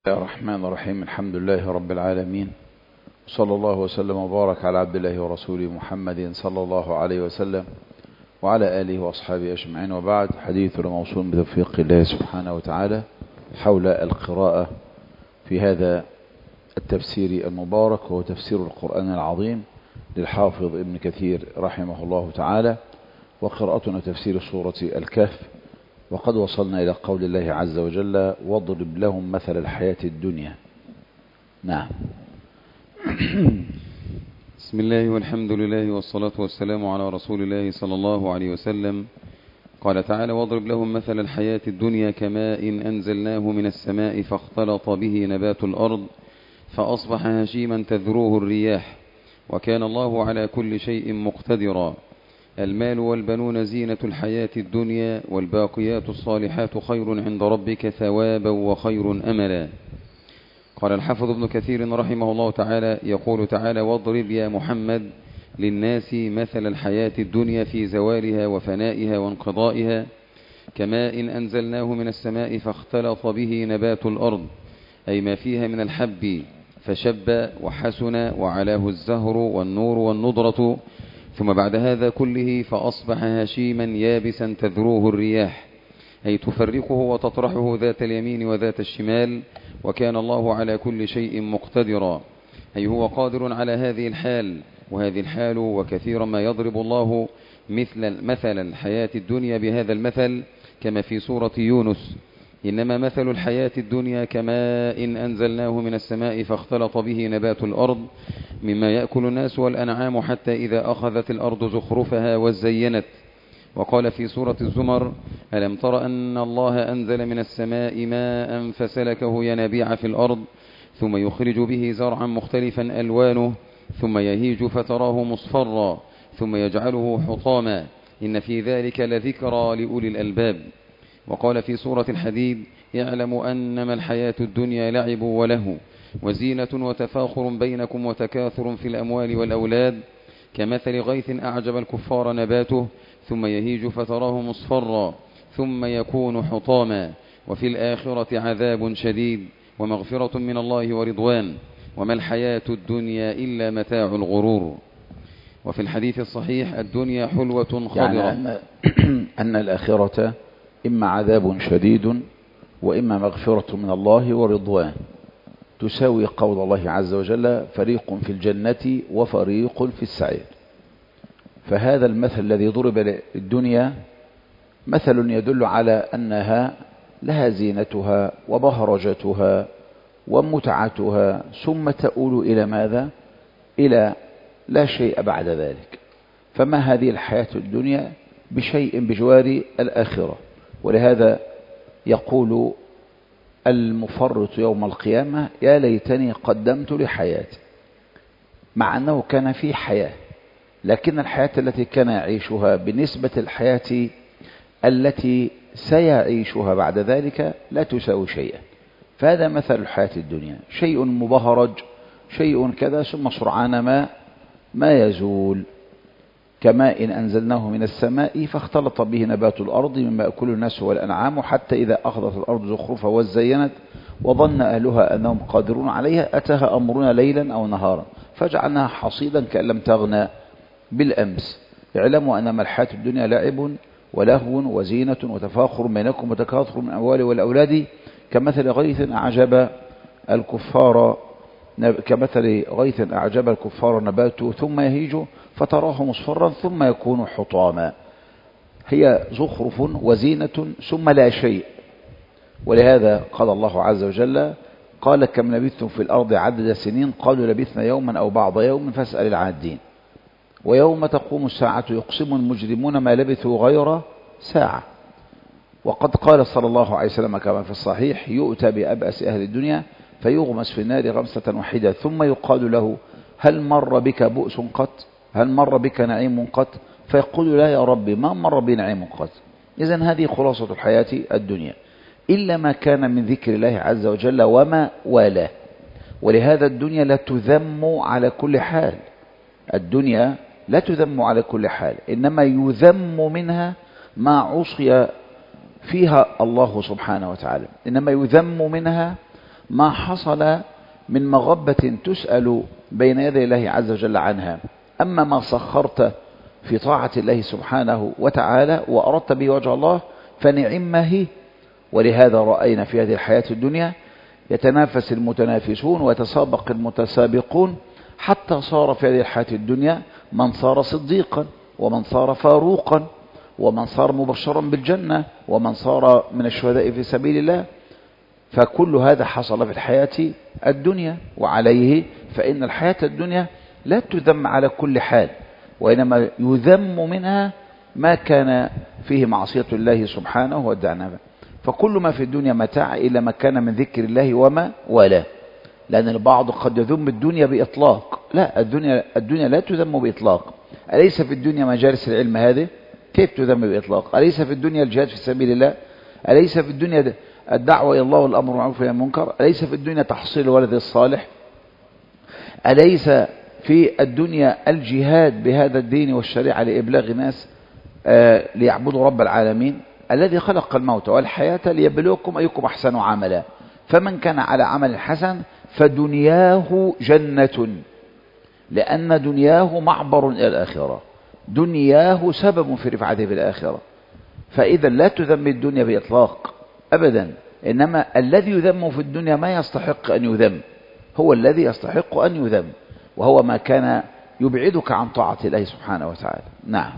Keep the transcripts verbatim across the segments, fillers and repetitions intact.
الله الرحمن الرحيم. الحمد لله رب العالمين، صلى الله وسلم وبارك على عبد الله ورسوله محمد صلى الله عليه وسلم وعلى آله وأصحابه أجمعين، وبعد. حديثنا موصول بتوفيق الله سبحانه وتعالى حول القراءة في هذا التفسير المبارك، وهو تفسير القرآن العظيم للحافظ ابن كثير رحمه الله تعالى، وقراءتنا تفسير سورة الكهف. وقد وصلنا إلى قول الله عز وجل: واضرب لهم مثل الحياة الدنيا. نعم. بسم الله والحمد لله والصلاة والسلام على رسول الله صلى الله عليه وسلم. قال تعالى: واضرب لهم مثل الحياة الدنيا كماء أنزلناه من السماء فاختلط به نبات الأرض فأصبح هشيما تذروه الرياح وكان الله على كل شيء مقتدرا. المال والبنون زينة الحياة الدنيا والباقيات الصالحات خير عند ربك ثوابا وخير أملا. قال الحافظ ابن كثير رحمه الله تعالى: يقول تعالى: واضرب يا محمد للناس مثل الحياة الدنيا في زوالها وفنائها وانقضائها كماء أنزلناه من السماء فاختلط به نبات الأرض، أي ما فيها من الحب فشب وحسن وعلاه الزهر والنور والنضرة، ثم بعد هذا كله فأصبح هشيما يابسا تذروه الرياح، أي تفرقه وتطرحه ذات اليمين وذات الشمال، وكان الله على كل شيء مقتدرا، أي هو قادر على هذه الحال. وهذه الحال وكثيرا ما يضرب الله مثل مثل الحياة الدنيا بهذا المثل، كما في سورة يونس: إنما مثل الحياة الدنيا كماء أنزلناه من السماء فاختلط به نبات الأرض مما يأكل الناس والأنعام حتى إذا أخذت الأرض زخرفها وزينت. وقال في سورة الزمر: ألم تر أن الله أنزل من السماء ماء فسلكه ينابيع في الأرض ثم يخرج به زرعا مختلفا ألوانه ثم يهيج فتراه مصفرا ثم يجعله حطاما إن في ذلك لذكرى لأولي الألباب. وقال في سورة الحديد: اعلموا أنما الحياة الدنيا لعب وله وزينة وتفاخر بينكم وتكاثر في الأموال والأولاد كمثل غيث أعجب الكفار نباته ثم يهيج فتراه مصفرا ثم يكون حطاما وفي الآخرة عذاب شديد ومغفرة من الله ورضوان وما الحياة الدنيا إلا متاع الغرور. وفي الحديث الصحيح: الدنيا حلوة خضرة، يعني أن, أن الآخرة إما عذاب شديد وإما مغفرة من الله ورضوان، تساوي قول الله عز وجل: فريق في الجنة وفريق في السعير. فهذا المثل الذي ضرب للدنيا مثل يدل على أنها لها زينتها وبهرجتها ومتعتها، ثم تؤول إلى ماذا؟ إلى لا شيء بعد ذلك. فما هذه الحياة الدنيا بشيء بجوار الآخرة. ولهذا يقول المفرط يوم القيامة: يا ليتني قدمت لحياتي، مع أنه كان في حياة، لكن الحياة التي كان يعيشها بنسبة الحياة التي سيعيشها بعد ذلك لا تساوي شيئا. فهذا مثل الحياة الدنيا: شيء مبهرج، شيء كذا، ثم سرعان ما ما يزول. كماء أنزلناه من السماء فاختلط به نبات الأرض مما يأكل الناس والأنعام حتى إذا أخذت الأرض زخرفها وزينت وظن أهلها أنهم قادرون عليها أتاها أمرنا ليلا أو نهارا فجعلناها حصيدا كأن لم تغنى بالأمس. اعلموا أنما الحياة الدنيا لعب ولهو وزينة وتفاخر بينكم وتكاثر من الأموال والأولاد كمثل غيث أعجب الكفار كمثل غيث أعجب الكفار نباته ثم يهيج فتراه مصفرا ثم يكون حطاما. هي زخرف وزينة ثم لا شيء. ولهذا قال الله عز وجل: قال كم لبثتم في الأرض عدد سنين قالوا لبثنا يوما أو بعض يوم فاسأل العادين. ويوم تقوم الساعة يقسم المجرمون ما لبثوا غير ساعة. وقد قال صلى الله عليه وسلم كما في الصحيح: يؤتى بأبأس أهل الدنيا فيغمس في النار غمسة واحدة ثم يقال له: هل مر بك بؤس قط؟ هل مر بك نعيم قط؟ فيقول: لا يا ربي، ما مر بي نعيم قط. إذن هذه خلاصة الحياة الدنيا، إلا ما كان من ذكر الله عز وجل وما والاه. ولهذا الدنيا لا تذم على كل حال، الدنيا لا تذم على كل حال، إنما يذم منها ما عصي فيها الله سبحانه وتعالى، إنما يذم منها ما حصل من مغبة تسأل بين يدي الله عز وجل عنها. أما ما سخرت في طاعة الله سبحانه وتعالى وأردت به وجه الله فنعمه هي. ولهذا رأينا في هذه الحياة الدنيا يتنافس المتنافسون ويتسابق المتسابقون، حتى صار في هذه الحياة الدنيا من صار صديقا، ومن صار فاروقا، ومن صار مبشرا بالجنة، ومن صار من الشهداء في سبيل الله. فكل هذا حصل في الحياة الدنيا، وعليه فإن الحياة الدنيا لا تذم على كل حال، وإنما يذم منها ما كان فيه معصية الله سبحانه وتعالى. فكل ما في الدنيا متاع إلا ما كان من ذكر الله وما ولا. لأن البعض قد يذم الدنيا بإطلاق، لا، الدنيا الدنيا لا تذم بإطلاق. أليس في الدنيا مجالس العلم هذه؟ كيف تذم بإطلاق؟ أليس في الدنيا الجهاد في سبيل الله؟ أليس في الدنيا الدعوة إلى الله والأمر بالمعروف والنهي عن المنكر؟ أليس في الدنيا تحصيل الولد الصالح؟ أليس في الدنيا الجهاد بهذا الدين والشريعة لإبلاغ الناس آه ليعبدوا رب العالمين الذي خلق الموت والحياة ليبلوكم أيكم أحسن عملا؟ فمن كان على عمل حسن فدنياه جنة، لأن دنياه معبر إلى الآخرة، دنياه سبب في رفعته بالآخرة. فإذا لا تذم الدنيا بإطلاق أبدا، إنما الذي يذم في الدنيا ما يستحق أن يذم، هو الذي يستحق أن يذم، وهو ما كان يبعدك عن طاعة الله سبحانه وتعالى. نعم.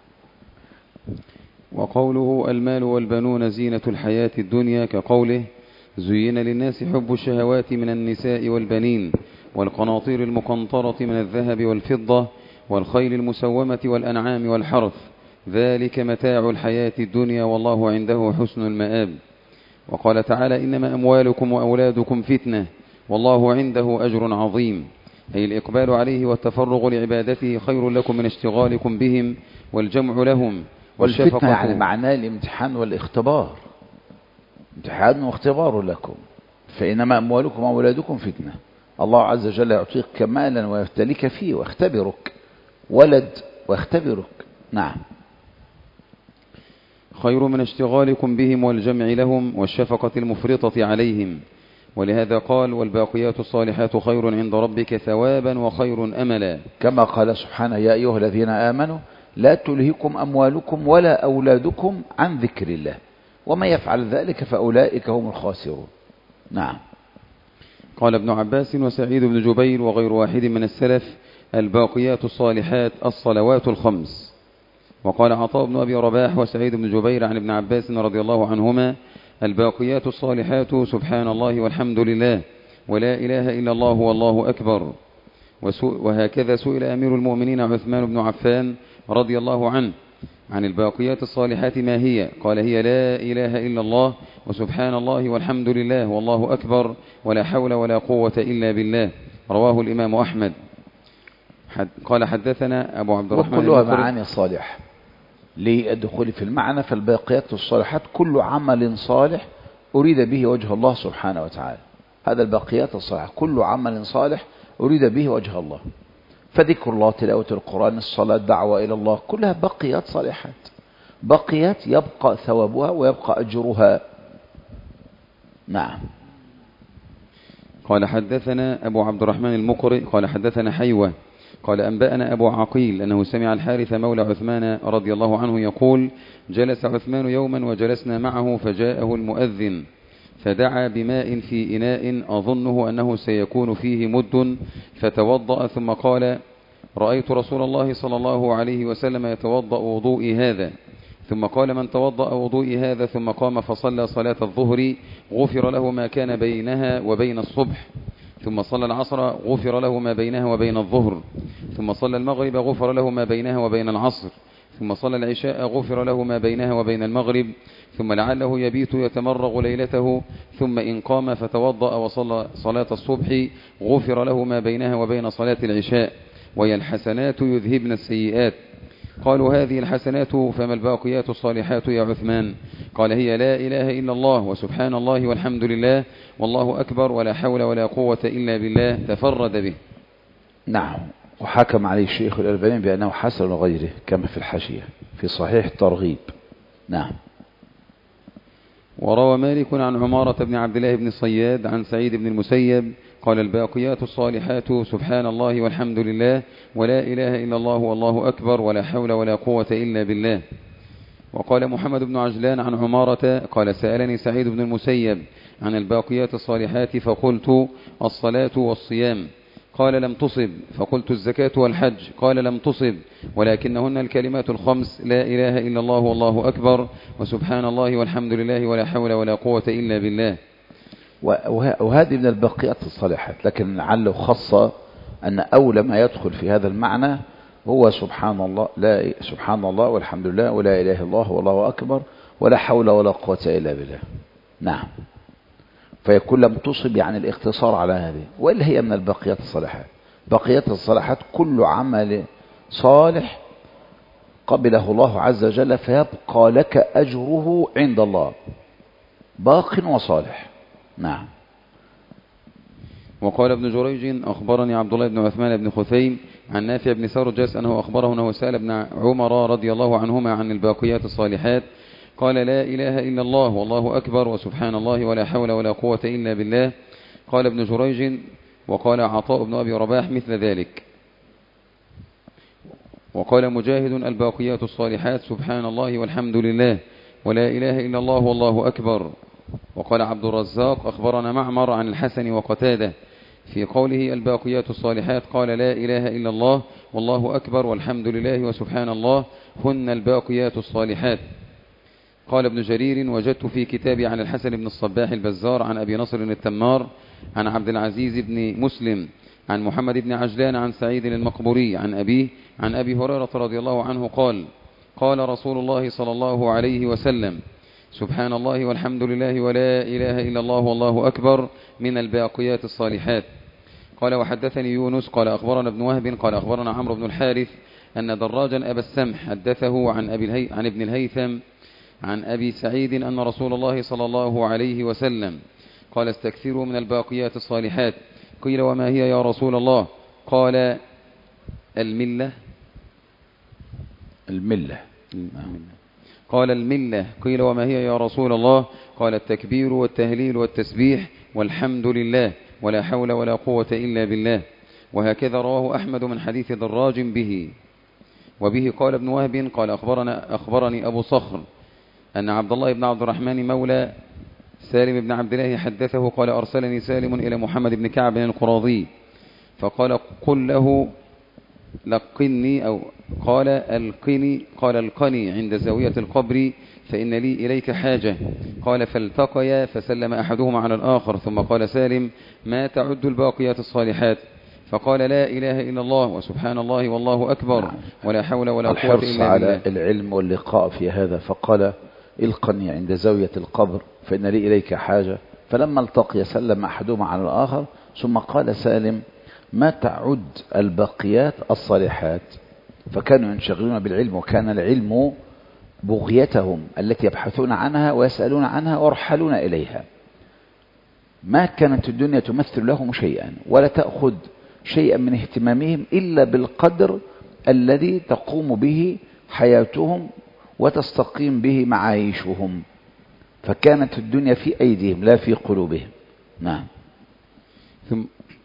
وقوله المال والبنون زينة الحياة الدنيا كقوله زين للناس حب الشهوات من النساء والبنين والقناطير المقنطرة من الذهب والفضة والخيل المسومة والأنعام والحرث، ذلك متاع الحياة الدنيا والله عنده حسن المآب. وقال تعالى إنما أموالكم وأولادكم فتنة والله عنده أجر عظيم، أي الإقبال عليه والتفرغ لعبادته خير لكم من اشتغالكم بهم والجمع لهم. والفتنة يعني معناه الامتحان والاختبار، امتحان واختبار لكم. فإنما أموالكم وأولادكم فتنة، الله عز وجل يعطيك كمالا ويفتلك فيه ويختبرك، ولد ويختبرك. نعم. خير من اشتغالكم بهم والجمع لهم والشفقة المفرطة عليهم. ولهذا قال والباقيات الصالحات خير عند ربك ثوابا وخير أملا، كما قال سبحانه يا أيها الذين آمنوا لا تلهكم أموالكم ولا أولادكم عن ذكر الله وما يفعل ذلك فأولئك هم الخاسرون. نعم. قال ابن عباس وسعيد بن جبير وغير واحد من السلف الباقيات الصالحات الصلوات الخمس. وقال عطاء بن أبي رباح وسعيد بن جبير عن ابن عباس رضي الله عنهما الباقيات الصالحات سبحان الله والحمد لله ولا إله إلا الله والله أكبر. وهكذا سئل أمير المؤمنين عثمان بن عفان رضي الله عنه عن الباقيات الصالحات ما هي؟ قال هي لا إله إلا الله وسبحان الله والحمد لله والله أكبر ولا حول ولا قوة إلا بالله. رواه الإمام أحمد. حد قال حدثنا أبو عبد الرحمن وكلها معاني صالح للدخول في المعنى. فالباقيات الصالحات كل عمل صالح أريد به وجه الله سبحانه وتعالى، هذا الباقيات الصالحة كل عمل صالح أريد به وجه الله. فذكر الله، تلاوة القرآن، الصلاة، دعوة إلى الله، كلها بقيات صالحات، بقيات يبقى ثوابها ويبقى أجرها. نعم. قال حدثنا أبو عبد الرحمن المقرئ قال حدثنا حيوة قال أنبأنا أبو عقيل أنه سمع الحارث مولى عثمان رضي الله عنه يقول جلس عثمان يوما وجلسنا معه فجاءه المؤذن فدعا بماء في إناء أظنه أنه سيكون فيه مد فتوضأ ثم قال رأيت رسول الله صلى الله عليه وسلم يتوضأ وضوئي هذا. ثم قال من توضأ وضوئي هذا ثم قام فصلى صلاة الظهر غفر له ما كان بينها وبين الصبح. ثم صلى العصر غفر له ما بينها وبين الظهر. ثم صلى المغرب غفر له ما بينها وبين العصر. ثم صلى العشاء غفر له ما بينها وبين المغرب. ثم لعله يبيت يتمرغ ليلته. ثم إن قام فتوضأ وصلى صلاة الصبح غفر له ما بينها وبين صلاة العشاء. وهي الحسنات يذهبن السيئات. قالوا هذه الحسنات فما الباقيات الصالحات يا عثمان؟ قال هي لا إله إلا الله وسبحان الله والحمد لله والله أكبر ولا حول ولا قوة إلا بالله تفرد به. نعم. وحكم عليه الشيخ الألباني بأنه حسن لغيره كما في الحاشية في صحيح الترغيب. نعم. وروى مالك عن عمارة بن عبد الله بن صياد عن سعيد بن المسيب قال الباقيات الصالحات سبحان الله والحمد لله ولا إله إلا الله والله أكبر ولا حول ولا قوة إلا بالله. وقال محمد بن عجلان عن عمارة قال سألني سعيد بن المسيب عن الباقيات الصالحات فقلت الصلاة والصيام قال لم تصب، فقلت الزكاة والحج قال لم تصب، ولكنهن الكلمات الخمس لا إله إلا الله والله أكبر وسبحان الله والحمد لله ولا حول ولا قوة إلا بالله. وهذه من الباقيات الصالحات، لكن لعله خاصة أن أول ما يدخل في هذا المعنى هو سبحان الله لا سبحان الله والحمد لله ولا إله إلا الله والله أكبر ولا حول ولا قوة إلا بالله. نعم، فيكون لم تصب يعني الاختصار على هذه، وإلا هي من الباقيات الصالحات. بقيات الصالحات كل عمل صالح قبله الله عز وجل فيبقى لك أجره عند الله باق وصالح. نعم. وقال ابن جريج أخبرني عبد الله بن عثمان بن خثيم عن نافع بن سرجس أنه أخبره أنه سأل ابن عمر رضي الله عنهما عن الباقيات الصالحات قال لا إله إلا الله والله أكبر وسبحان الله ولا حول ولا قوة إلا بالله. قال ابن جريج وقال عطاء بن أبي رباح مثل ذلك. وقال مجاهد الباقيات الصالحات سبحان الله والحمد لله ولا إله إلا الله والله أكبر. وقال عبد الرزاق أخبرنا معمر عن الحسن وقتادة في قوله الباقيات الصالحات قال لا إله إلا الله والله أكبر والحمد لله وسبحان الله هن الباقيات الصالحات. قال ابن جرير وجدت في كتابي عن الحسن بن الصباح البزار عن أبي نصر التمار عن عبد العزيز بن مسلم عن محمد بن عجلان عن سعيد المقبوري عن أبيه عن أبي هريرة رضي الله عنه قال قال رسول الله صلى الله عليه وسلم سبحان الله والحمد لله ولا إله إلا الله والله أكبر من الباقيات الصالحات. قال وحدثني يونس قال أخبرنا ابن وهب قال أخبرنا عمرو بن الحارث أن دراجا أبا السمح حدثه عن, أبي الهي عن ابن الهيثم عن أبي سعيد أن رسول الله صلى الله عليه وسلم قال استكثروا من الباقيات الصالحات. قيل وما هي يا رسول الله؟ قال الملة الملة قال الملة. قيل وما هي يا رسول الله؟ قال التكبير والتهليل والتسبيح والحمد لله ولا حول ولا قوة إلا بالله. وهكذا رواه أحمد من حديث دراج به. وبه قال ابن وهب قال أخبرنا أخبرني أبو صخر أن عبد الله بن عبد الرحمن مولى سالم بن عبد الله حدثه قال أرسلني سالم إلى محمد بن كعب القراظي فقال قل له لقني أو قال القني قال القني عند زاوية القبر فإن لي إليك حاجة. قال فالتقيا فسلم أحدهما على الآخر ثم قال سالم ما تعد الباقيات الصالحات؟ فقال لا إله إلا الله وسبحان الله والله أكبر ولا حول ولا قوة إلا بالله. على العلم واللقاء في هذا فقال القني عند زاوية القبر فإن لي إليك حاجة. فلما التقي سلم أحدهما على الآخر ثم قال سالم ما تعد الباقيات الصالحات؟ فكانوا ينشغلون بالعلم، وكان العلم بغيتهم التي يبحثون عنها ويسألون عنها ويرحلون إليها. ما كانت الدنيا تمثل لهم شيئا ولا تأخذ شيئا من اهتمامهم إلا بالقدر الذي تقوم به حياتهم وتستقيم به معايشهم، فكانت الدنيا في أيديهم لا في قلوبهم. نعم. ثم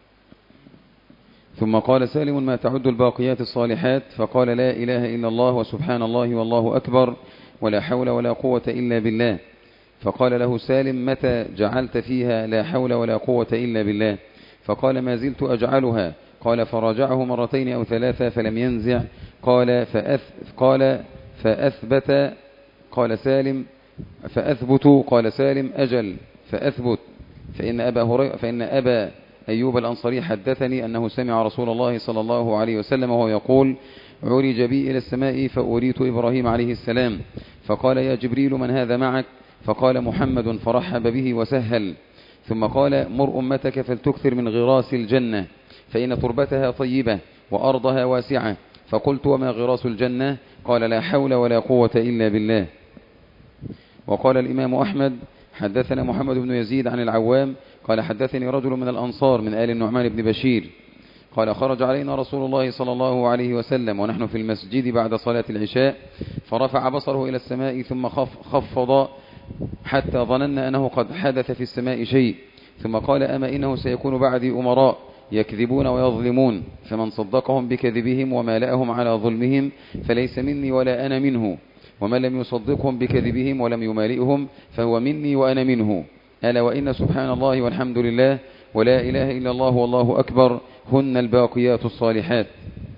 ثم قال سالم ما تعد الباقيات الصالحات؟ فقال لا إله إلا الله وسبحان الله والله أكبر ولا حول ولا قوة إلا بالله. فقال له سالم متى جعلت فيها لا حول ولا قوة إلا بالله؟ فقال ما زلت أجعلها. قال فراجعه مرتين أو ثلاثة فلم ينزع. قال فأث قال فأثبت قال سالم فأثبت قال سالم أجل فأثبت فإن أبا هريرة فإن أبا أيوب الأنصاري حدثني أنه سمع رسول الله صلى الله عليه وسلم وهو يقول عرج بي إلى السماء فأريت إبراهيم عليه السلام فقال يا جبريل من هذا معك؟ فقال محمد فرحب به وسهل. ثم قال مر أمتك فلتكثر من غراس الجنة فإن تربتها طيبة وأرضها واسعة. فقلت وما غراس الجنة؟ قال لا حول ولا قوة إلا بالله. وقال الإمام أحمد حدثنا محمد بن يزيد عن العوام قال حدثني رجل من الأنصار من آل النعمان بن بشير قال خرج علينا رسول الله صلى الله عليه وسلم ونحن في المسجد بعد صلاة العشاء فرفع بصره إلى السماء ثم خف خفض حتى ظننا أنه قد حدث في السماء شيء، ثم قال أما إنه سيكون بعدي أمراء يكذبون ويظلمون، فمن صدقهم بكذبهم ومالأهم على ظلمهم فليس مني ولا أنا منه، ومن لم يصدقهم بكذبهم ولم يمالئهم فهو مني وأنا منه. ألا وإن سبحان الله والحمد لله ولا إله إلا الله والله أكبر هن الباقيات الصالحات.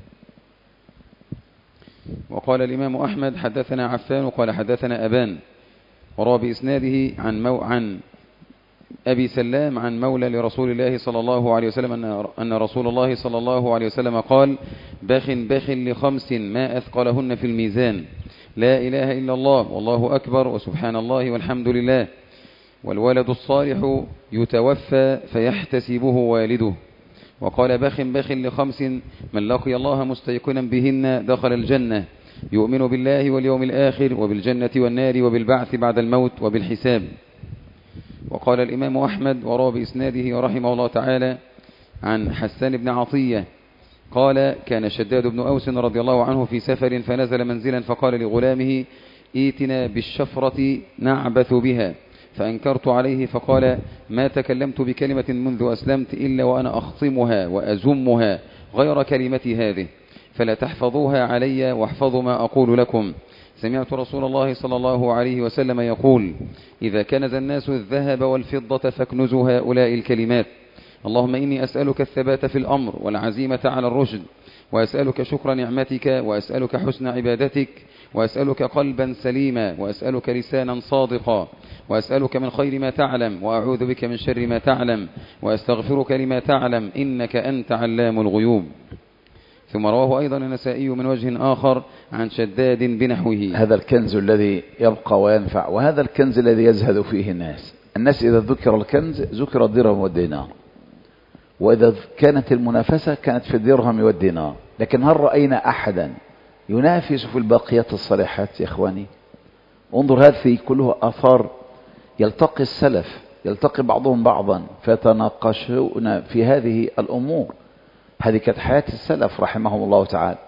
وقال الإمام أحمد حدثنا عفان قال حدثنا أبان، وروى بإسناده عن, مو عن أبي سلام عن مولى لرسول الله صلى الله عليه وسلم أن رسول الله صلى الله عليه وسلم قال باخ باخ لخمس ما أثقلهن في الميزان: لا إله إلا الله والله أكبر وسبحان الله والحمد لله، والولد الصالح يتوفى فيحتسبه والده. وقال باخ باخ لخمس من لقي الله مستيقنا بهن دخل الجنة، يؤمن بالله واليوم الآخر وبالجنة والنار وبالبعث بعد الموت وبالحساب. وقال الإمام أحمد وروى بإسناده رحمه الله تعالى عن حسان بن عطية قال كان شداد بن أوس رضي الله عنه في سفر فنزل منزلا فقال لغلامه ائتنا بالشفرة نعبث بها، فأنكرت عليه فقال ما تكلمت بكلمة منذ أسلمت إلا وأنا أخصمها وأزمها غير كلمتي هذه، فلا تحفظوها علي واحفظوا ما أقول لكم. سمعت رسول الله صلى الله عليه وسلم يقول إذا كنز الناس الذهب والفضة فاكنزوا هؤلاء الكلمات: اللهم إني أسألك الثبات في الأمر والعزيمة على الرشد، وأسألك شكر نعمتك، وأسألك حسن عبادتك، وأسألك قلبا سليما، وأسألك لسانا صادقا، وأسألك من خير ما تعلم، وأعوذ بك من شر ما تعلم، وأستغفرك لما تعلم إنك أنت علام الغيوب. ثم رواه أيضا النسائي من وجه آخر عن شداد بنحوه. هذا الكنز الذي يبقى وينفع، وهذا الكنز الذي يزهد فيه الناس. الناس إذا ذكر الكنز ذكر الدرهم والدينار، وإذا كانت المنافسة كانت في الدرهم والدينار. لكن هل رأينا أحدا ينافس في الباقيات الصالحات يا إخواني؟ انظر، هذه كلها آثار يلتقي السلف، يلتقي بعضهم بعضا فيتناقشون في هذه الأمور. هذه كانت حياة السلف رحمهم الله تعالى.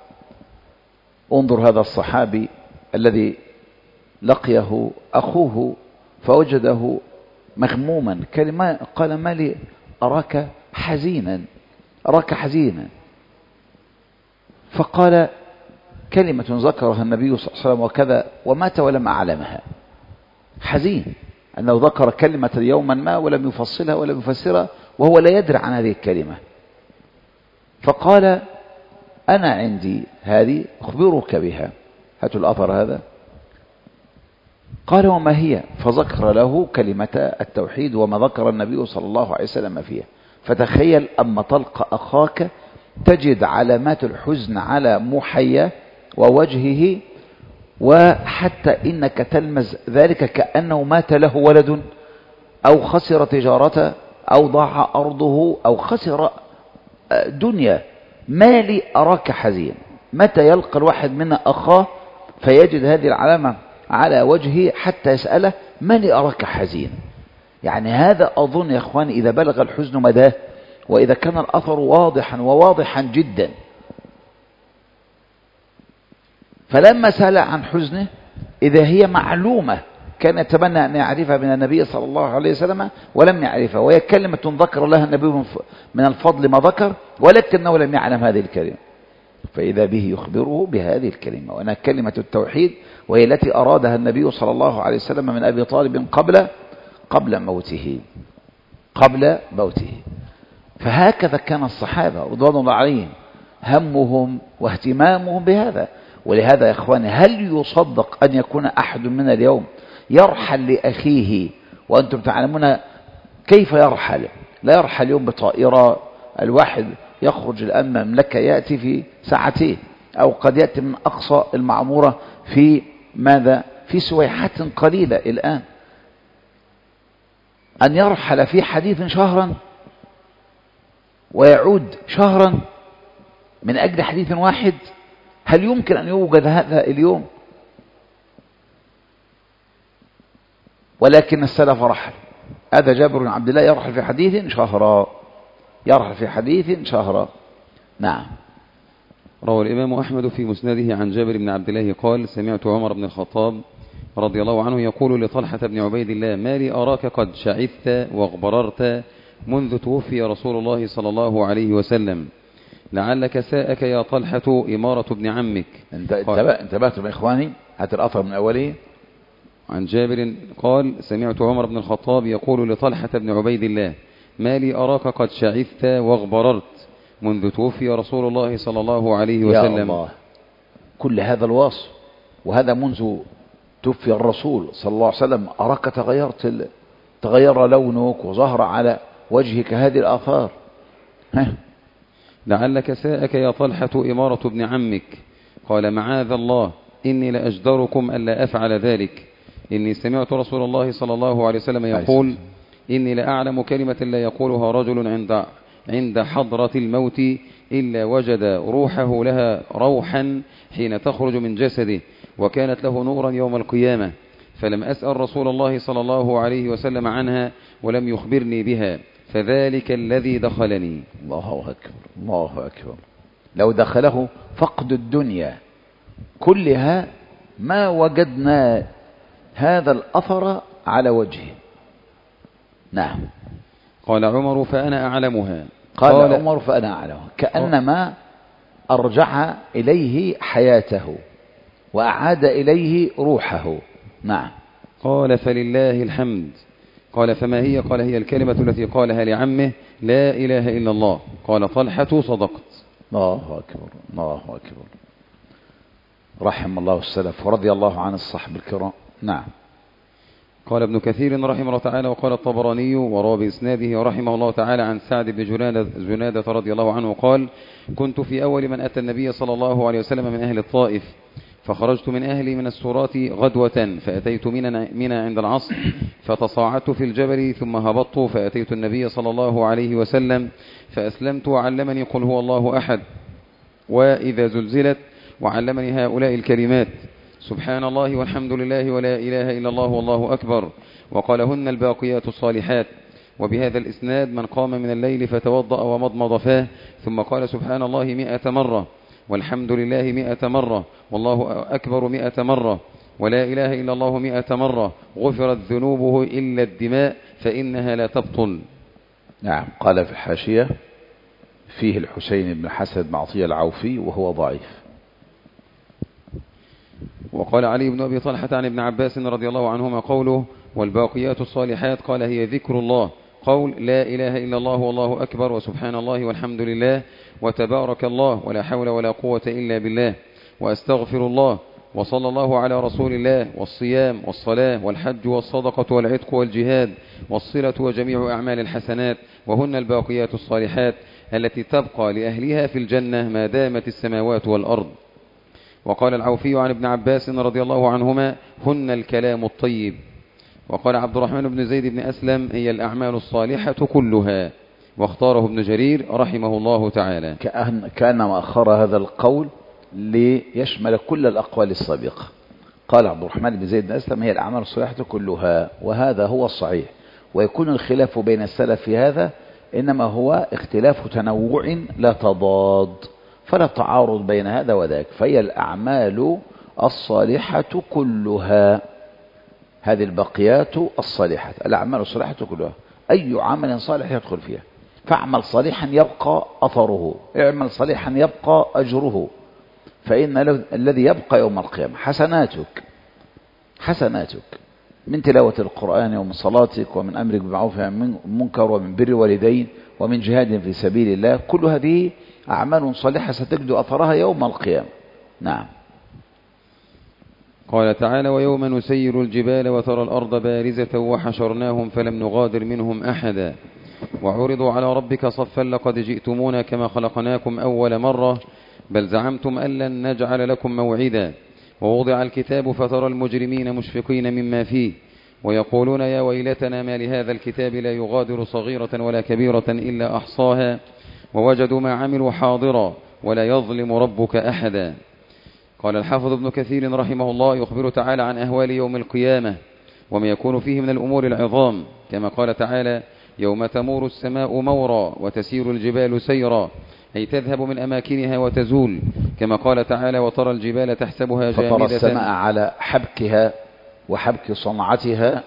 انظر هذا الصحابي الذي لقيه أخوه فوجده مغموما، كلمة قال ما لي أراك حزينا، أراك حزينا. فقال كلمة ذكرها النبي صلى الله عليه وسلم وكذا، ومات ولم أعلمها. حزين أنه ذكر كلمة يوما ما ولم يفصلها ولم يفسرها وهو لا يدري عن هذه الكلمة. فقال أنا عندي هذه أخبرك بها، هاتوا الأثر هذا. قال وما هي؟ فذكر له كلمة التوحيد وما ذكر النبي صلى الله عليه وسلم فيها. فتخيل أما تلقى أخاك تجد علامات الحزن على محياه ووجهه، وحتى إنك تلمز ذلك كأنه مات له ولد أو خسر تجارته أو ضاع أرضه أو خسر دنيا. ما لي أراك حزين؟ متى يلقى الواحد منا أخاه فيجد هذه العلامة على وجهه حتى يسأله ما لي أراك حزين؟ يعني هذا أظن يا أخواني إذا بلغ الحزن مداه، وإذا كان الأثر واضحا وواضحا جدا. فلما سأل عن حزنه إذا هي معلومة كان يتمنى أن يعرفها من النبي صلى الله عليه وسلم ولم يعرفها، وهي كلمة ذكر لها النبي من الفضل ما ذكر ولكنه لم يعلم هذه الكلمة. فإذا به يخبره بهذه الكلمة، وأنها كلمة التوحيد، وهي التي أرادها النبي صلى الله عليه وسلم من أبي طالب قبل قبل موته قبل موته. فهكذا كان الصحابة رضوان الله عليهم همهم واهتمامهم بهذا. ولهذا يا إخواني هل يصدق أن يكون أحد من اليوم يرحل لأخيه وأنتم تعلمون كيف يرحل؟ لا يرحل يوم بطائرة، الواحد يخرج الآن مملكة يأتي في ساعتين، أو قد يأتي من أقصى المعمورة في ماذا؟ في سويحات قليلة. الآن أن يرحل في حديث شهرا ويعود شهرا من أجل حديث واحد، هل يمكن أن يوجد هذا اليوم؟ ولكن السلف رحل. هذا جابر بن عبد الله يرحل في حديث شهرا، يرحل في حديث شهرا. نعم. روى الإمام أحمد في مسنده عن جابر بن عبد الله قال سمعت عمر بن الخطاب رضي الله عنه يقول لطلحة بن عبيد الله: ما لي أراك قد شعثت واغبررت منذ توفي رسول الله صلى الله عليه وسلم، لعلك ساءك يا طلحة إمارة ابن عمك. انتبهتم يا إخواني؟ هات الأثر من أوله. عن جابر قال: سمعت عمر بن الخطاب يقول لطلحة بن عبيد الله: ما لي أراك قد شعثت واغبررت منذ توفي رسول الله صلى الله عليه وسلم. يا الله، كل هذا الوصف، وهذا منذ توفي الرسول صلى الله عليه وسلم أراك تغيرت، تغير لونك وظهر على وجهك هذه الآثار. ها؟ لعلك ساءك يا طلحة إمارة ابن عمك. قال: معاذ الله، إني لأجدركم ألا أفعل ذلك، إني سمعت رسول الله صلى الله عليه وسلم يقول: إني لأعلم كلمة لا يقولها رجل عند عند حضرة الموت إلا وجد روحه لها روحا حين تخرج من جسده، وكانت له نورا يوم القيامة، فلم أسأل رسول الله صلى الله عليه وسلم عنها ولم يخبرني بها، فذلك الذي دخلني. الله أكبر، الله أكبر. لو دخله فقد الدنيا كلها ما وجدنا هذا الأثر على وجهه. نعم. قال عمر: فأنا أعلمها. قال, قال عمر: فأنا أعلمها، كأنما أرجع إليه حياته وأعاد إليه روحه. نعم. قال: فلله الحمد. قال: فما هي؟ قال: هي الكلمة التي قالها لعمه: لا إله إلا الله. قال طلحة: صدقت. الله أكبر، الله أكبر. رحم الله السلف ورضي الله عن الصحب الكرام. نعم. قال ابن كثير رحمه الله تعالى: وقال الطبراني وروى بإسناده رحمه الله تعالى عن سعد بن جنادة, جنادة رضي الله عنه قال: كنت في أول من أتى النبي صلى الله عليه وسلم من أهل الطائف، فخرجت من أهلي من السورات غدوة، فأتيت منى عند العصر، فتصاعدت في الجبل، ثم هبطت فأتيت النبي صلى الله عليه وسلم فأسلمت، وعلمني قل هو الله أحد وإذا زلزلت، وعلمني هؤلاء الكلمات: سبحان الله والحمد لله ولا إله إلا الله والله أكبر، وقالهن الباقيات الصالحات. وبهذا الإسناد: من قام من الليل فتوضأ ومضمض فاه، ثم قال سبحان الله مئة مرة، والحمد لله مئة مرة، والله أكبر مئة مرة، ولا إله إلا الله مئة مرة، غفرت ذنوبه إلا الدماء فإنها لا تبطل. نعم. قال في الحاشية: فيه الحسين بن حسن بن عطية العوفي وهو ضعيف. وقال علي بن أبي طلحة عن ابن عباس رضي الله عنهما قوله: والباقيات الصالحات، قال: هي ذكر الله، قول لا إله إلا الله والله أكبر وسبحان الله والحمد لله وتبارك الله ولا حول ولا قوة إلا بالله وأستغفر الله وصلى الله على رسول الله، والصيام والصلاة والحج والصدقة والعتق والجهاد والصلة وجميع أعمال الحسنات، وهن الباقيات الصالحات التي تبقى لأهلها في الجنة ما دامت السماوات والأرض. وقال العوفي عن ابن عباس رضي الله عنهما: هن الكلام الطيب. وقال عبد الرحمن بن زيد بن أسلم: هي الأعمال الصالحة كلها. واختاره ابن جرير رحمه الله تعالى. كأن كأنما أخر هذا القول ليشمل كل الأقوال السابقة. قال عبد الرحمن بن زيد بن أسلم: هي الأعمال الصالحة كلها، وهذا هو الصحيح. ويكون الخلاف بين السلف في هذا إنما هو اختلاف تنوع لا تضاد، فلا تعارض بين هذا وذاك، فهي الأعمال الصالحة كلها. هذه البقيات الصالحة، الأعمال الصالحة كلها، أي عمل صالح يدخل فيها. فاعمل صالحا يبقى أثره، اعمل صالحا يبقى أجره، فإن الذي يبقى يوم القيامة حسناتك، حسناتك من تلاوة القرآن ومن صلاتك ومن أمرك بالمعروف ومن منكر ومن بر والدين ومن جهاد في سبيل الله، كل هذه أعمال صالحة ستجد أثرها يوم القيامة. نعم. قال تعالى: ويوم نسير الجبال وترى الأرض بارزة وحشرناهم فلم نغادر منهم أحدا وعرضوا على ربك صفا لقد جئتمونا كما خلقناكم أول مرة بل زعمتم أن لن نجعل لكم موعدا ووضع الكتاب فترى المجرمين مشفقين مما فيه ويقولون يا ويلتنا ما لهذا الكتاب لا يغادر صغيرة ولا كبيرة إلا أحصاها ووجدوا ما عملوا حاضرا ولا يظلم ربك أحدا. قال الحافظ ابن كثير رحمه الله: يخبر تعالى عن أهوال يوم القيامة وما يكون فيه من الأمور العظام، كما قال تعالى: يوم تمور السماء مورا وتسير الجبال سيرا، أي تذهب من أماكنها وتزول، كما قال تعالى: وترى الجبال تحسبها جامدة، فترى السماء على حبكها وحبك صنعتها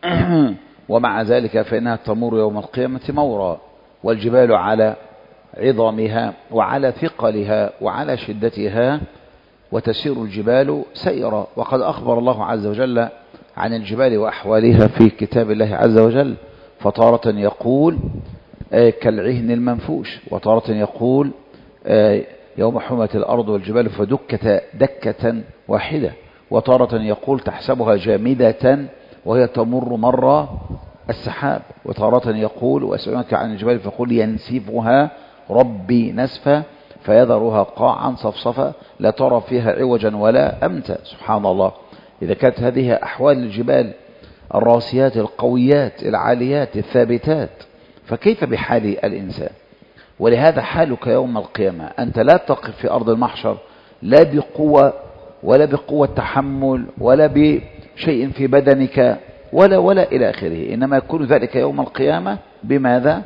ومع ذلك فإنها تمر يوم القيامة مورا، والجبال على عظمها وعلى ثقلها وعلى شدتها، وتسير الجبال سيرا. وقد أخبر الله عز وجل عن الجبال وأحوالها في كتاب الله عز وجل، فتارة يقول كالعهن المنفوش، وتارة يقول يوم حمت الأرض والجبال فدكتا دكة واحدة، وتارة يقول تحسبها جامدة وهي تمر مر السحاب، وتارة يقول وأسألونك عن الجبال فقل ينسفها ربي نسفا فيذرها قاعا صفصفا لا ترى فيها عوجا ولا أمتا. سبحان الله. إذا كانت هذه أحوال الجبال الراسيات القويات العاليات الثابتات، فكيف بحال الإنسان؟ ولهذا حالك يوم القيامة أنت لا تقف في أرض المحشر لا بقوة ولا بقوة تحمل ولا بشيء في بدنك ولا ولا إلى آخره، إنما يكون ذلك يوم القيامة بماذا؟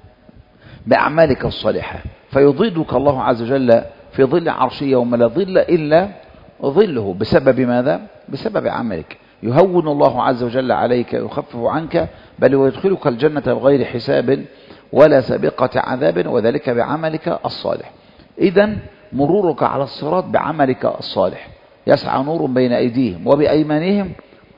بأعمالك الصالحة، فيضيدك الله عز وجل في ظل عرشه يوم لا ظل إلا ظله. بسبب ماذا؟ بسبب عملك. يهون الله عز وجل عليك يخفف عنك، بل ويدخلك الجنة بغير حساب ولا سابقة عذاب، وذلك بعملك الصالح. إذن مرورك على الصراط بعملك الصالح، يسعى نور بين أيديهم وبأيمانهم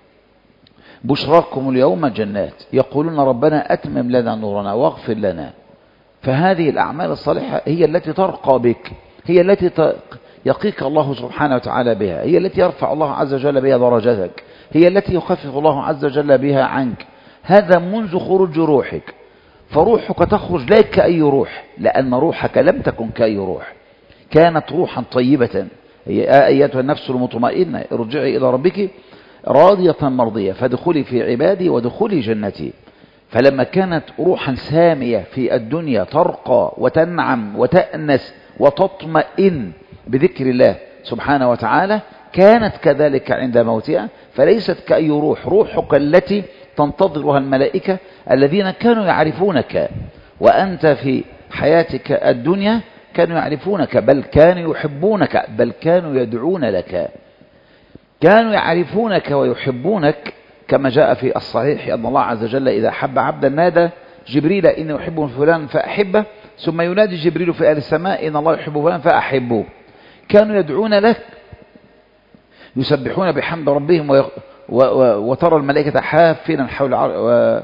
بشراكم اليوم جنات يقولون ربنا أتمم لنا نورنا واغفر لنا. فهذه الأعمال الصالحة هي التي ترقى بك، هي التي يقيك الله سبحانه وتعالى بها، هي التي يرفع الله عز وجل بها درجتك، هي التي يخفف الله عز وجل بها عنك. هذا منذ خروج روحك، فروحك تخرج لا كأي روح، لأن روحك لم تكن كأي روح، كانت روحا طيبة. يا أيتها النفس المطمئنة ارجعي إلى ربك راضية مرضية فادخلي في عبادي وادخلي جنتي. فلما كانت روحا سامية في الدنيا ترقى وتنعم وتأنس وتطمئن بذكر الله سبحانه وتعالى، كانت كذلك عند موتها، فليست كأي روح. روحك التي تنتظرها الملائكة الذين كانوا يعرفونك وأنت في حياتك الدنيا، كانوا يعرفونك، بل كانوا يحبونك، بل كانوا يدعون لك، كانوا يعرفونك ويحبونك، كما جاء في الصحيح أن الله عز وجل إذا حب عبدا نادى جبريل إني أحب فلان فأحبه، ثم ينادي جبريل في أهل السماء إن الله يحب فلان فأحبه. كانوا يدعون لك يسبحون بحمد ربهم ويق... و... و... وترى الملائكة حافين حول عر... و...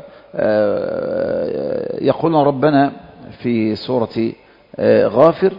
يقولون ربنا في سورة غافر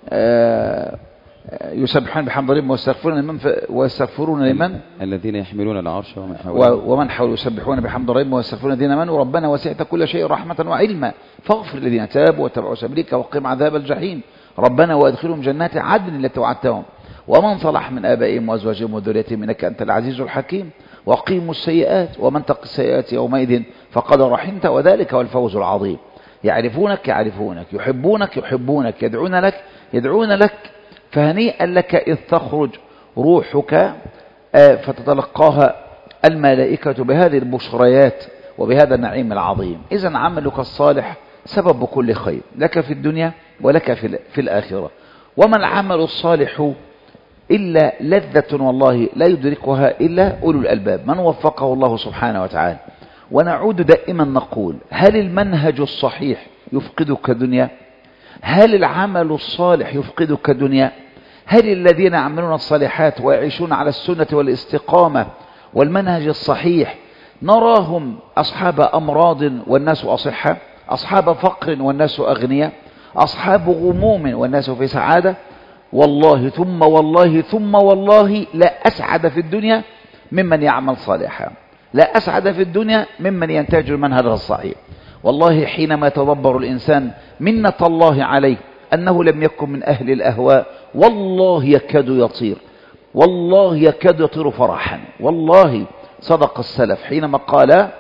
يسبحون بحمد ربهم ويستغفرون لمن ف... ويستغفرون لمن الذين يحملون العرش ومن حوله و... ومن حوله يسبحون بحمد ربهم ويستغفرون الذين آمنوا ربنا وسعت كل شيء رحمة وعلما فاغفر الذين تابوا واتبعوا سبيلك وقهم عذاب الجحيم ربنا وادخلهم جنات عدن التي وعدتهم ومن صلح من آبائهم وأزواجهم وذريتهم إنك أنت العزيز الحكيم وقيموا السيئات ومن تق السيئات يومئذ فقد رحمت وذلك هو الفوز العظيم. يعرفونك يعرفونك يحبونك يحبونك يدعون لك يدعون لك. فهنيئا لك إذ تخرج روحك فتتلقاها الملائكة بهذه البشريات وبهذا النعيم العظيم. إذن عملك الصالح سبب كل خير لك في الدنيا ولك في الآخرة. وما العمل الصالح إلا لذة والله لا يدركها إلا أولو الألباب من وفقه الله سبحانه وتعالى. ونعود دائما نقول هل المنهج الصحيح يفقدك دنيا؟ هل العمل الصالح يفقدك دنيا؟ هل الذين يعملون الصالحات ويعيشون على السنة والاستقامة والمنهج الصحيح نراهم أصحاب أمراض والناس أصحة، أصحاب فقر والناس أغنياء، أصحاب غموم والناس في سعادة؟ والله ثم والله ثم والله لا أسعد في الدنيا ممن يعمل صالحا، لا أسعد في الدنيا ممن ينتهج المنهج الصحيح. والله حينما يتدبر الإنسان منة الله عليه أنه لم يكن من أهل الأهواء والله يكاد يطير، والله يكاد يطير فرحا. والله صدق السلف حينما قال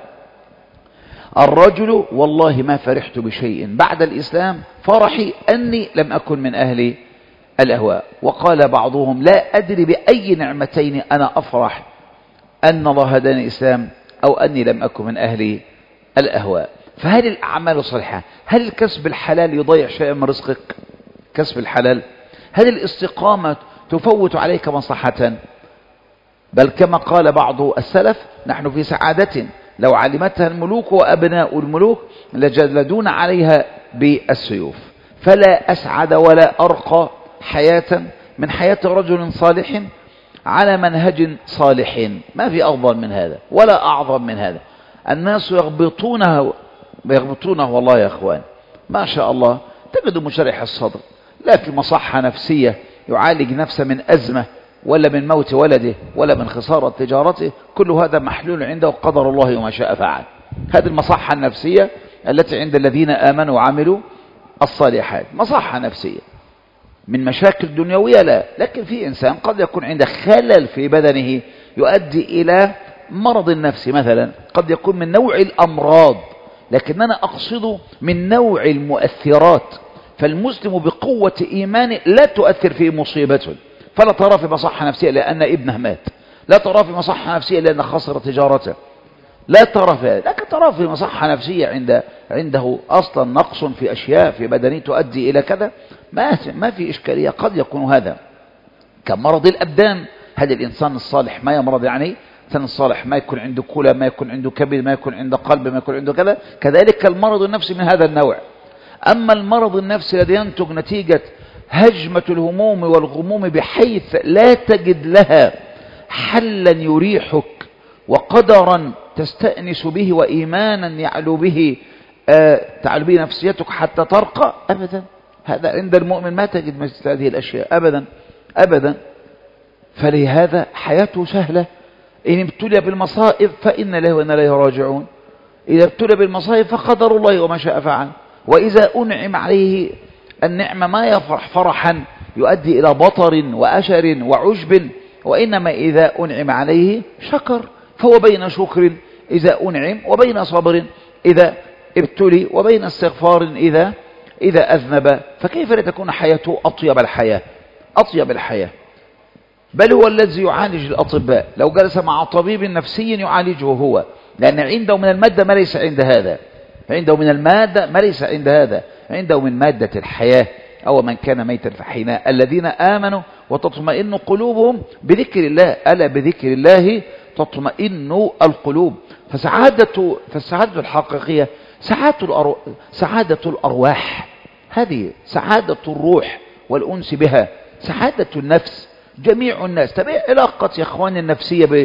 الرجل والله ما فرحت بشيء بعد الإسلام فرحي أني لم أكن من أهل الأهواء. وقال بعضهم لا أدري بأي نعمتين أنا أفرح أن الله هداني الإسلام أو أني لم أكن من أهل الأهواء. فهل الأعمال الصالحة، هل الكسب الحلال يضيع شيئا من رزقك؟ كسب الحلال، هل الاستقامة تفوت عليك مصلحة؟ بل كما قال بعض السلف: نحن في سعادة لو علمتها الملوك وأبناء الملوك لجلدون عليها بالسيوف. فلا أسعد ولا أرقى حياة من حياة رجل صالح على منهج صالح. ما في أفضل من هذا ولا أعظم من هذا. الناس يغبطونه يغبطونه والله يا أخوان، ما شاء الله، تجد مشرح الصدر لا في مصحة نفسية يعالج نفسه من أزمة ولا من موت ولده ولا من خسارة تجارته، كل هذا محلول عنده قدر الله وما شاء فعل. هذه المصحة النفسية التي عند الذين آمنوا وعملوا الصالحات، مصحة نفسية. من مشاكل دنيوية لا، لكن في إنسان قد يكون عنده خلل في بدنه يؤدي إلى مرض نفسي مثلا، قد يكون من نوع الأمراض، لكن أنا أقصد من نوع المؤثرات. فالمسلم بقوة إيمانه لا تؤثر فيه مصيبته، فلا ترى في مصحة نفسية لأن ابنه مات، لا ترى في مصحة نفسية لأن خسر تجارته، لا ترى في هذا، لكن ترى في مصحة نفسية عند عنده أصلا نقص في أشياء في بدنه تؤدي إلى كذا، ما ما في إشكالية. قد يكون هذا كمرض الأبدان. هذا الإنسان الصالح ما يمرض، يعني الإنسان الصالح ما يكون عنده كلى، ما يكون عنده كبد، ما يكون عنده قلب، ما يكون عنده كذا. كذلك المرض النفسي من هذا النوع. أما المرض النفسي الذي ينتج نتيجة هجمة الهموم والغموم بحيث لا تجد لها حلا يريحك وقدرا تستأنس به وإيمانا يعلو به آه تعلو به نفسيتك حتى ترقى، أبدا. هذا عند المؤمن ما تجد مثل هذه الأشياء أبدا أبدا. فلهذا حياته سهلة. إن ابتلي بالمصائب فإن له وإن إليه راجعون. إذا ابتلي بالمصائب فقدر الله وما شاء فعل. وإذا أنعم عليه النعمة ما يفرح فرحا يؤدي إلى بطر وأشر وعجب، وإنما إذا أنعم عليه شكر، فهو بين شكر إذا أنعم وبين صبر إذا ابتلي وبين استغفار إذا إذا أذنب. فكيف لا تكون حياته أطيب الحياة أطيب الحياة؟ بل هو الذي يعالج الأطباء. لو جلس مع طبيب نفسي يعالجه هو، لأن عنده من المادة ما ليس عند هذا، عنده من المادة ما ليس عند هذا، عنده من مادة الحياة. أو من كان ميتا فحيناه الذين آمنوا وتطمئن قلوبهم بذكر الله، ألا بذكر الله تطمئن القلوب. فسعادة فالسعادة الحقيقية سعادة, الأرو... سعادة الأرواح، هذه سعادة الروح والأنس بها، سعادة النفس. جميع الناس تبع علاقة يا إخوان النفسية ب...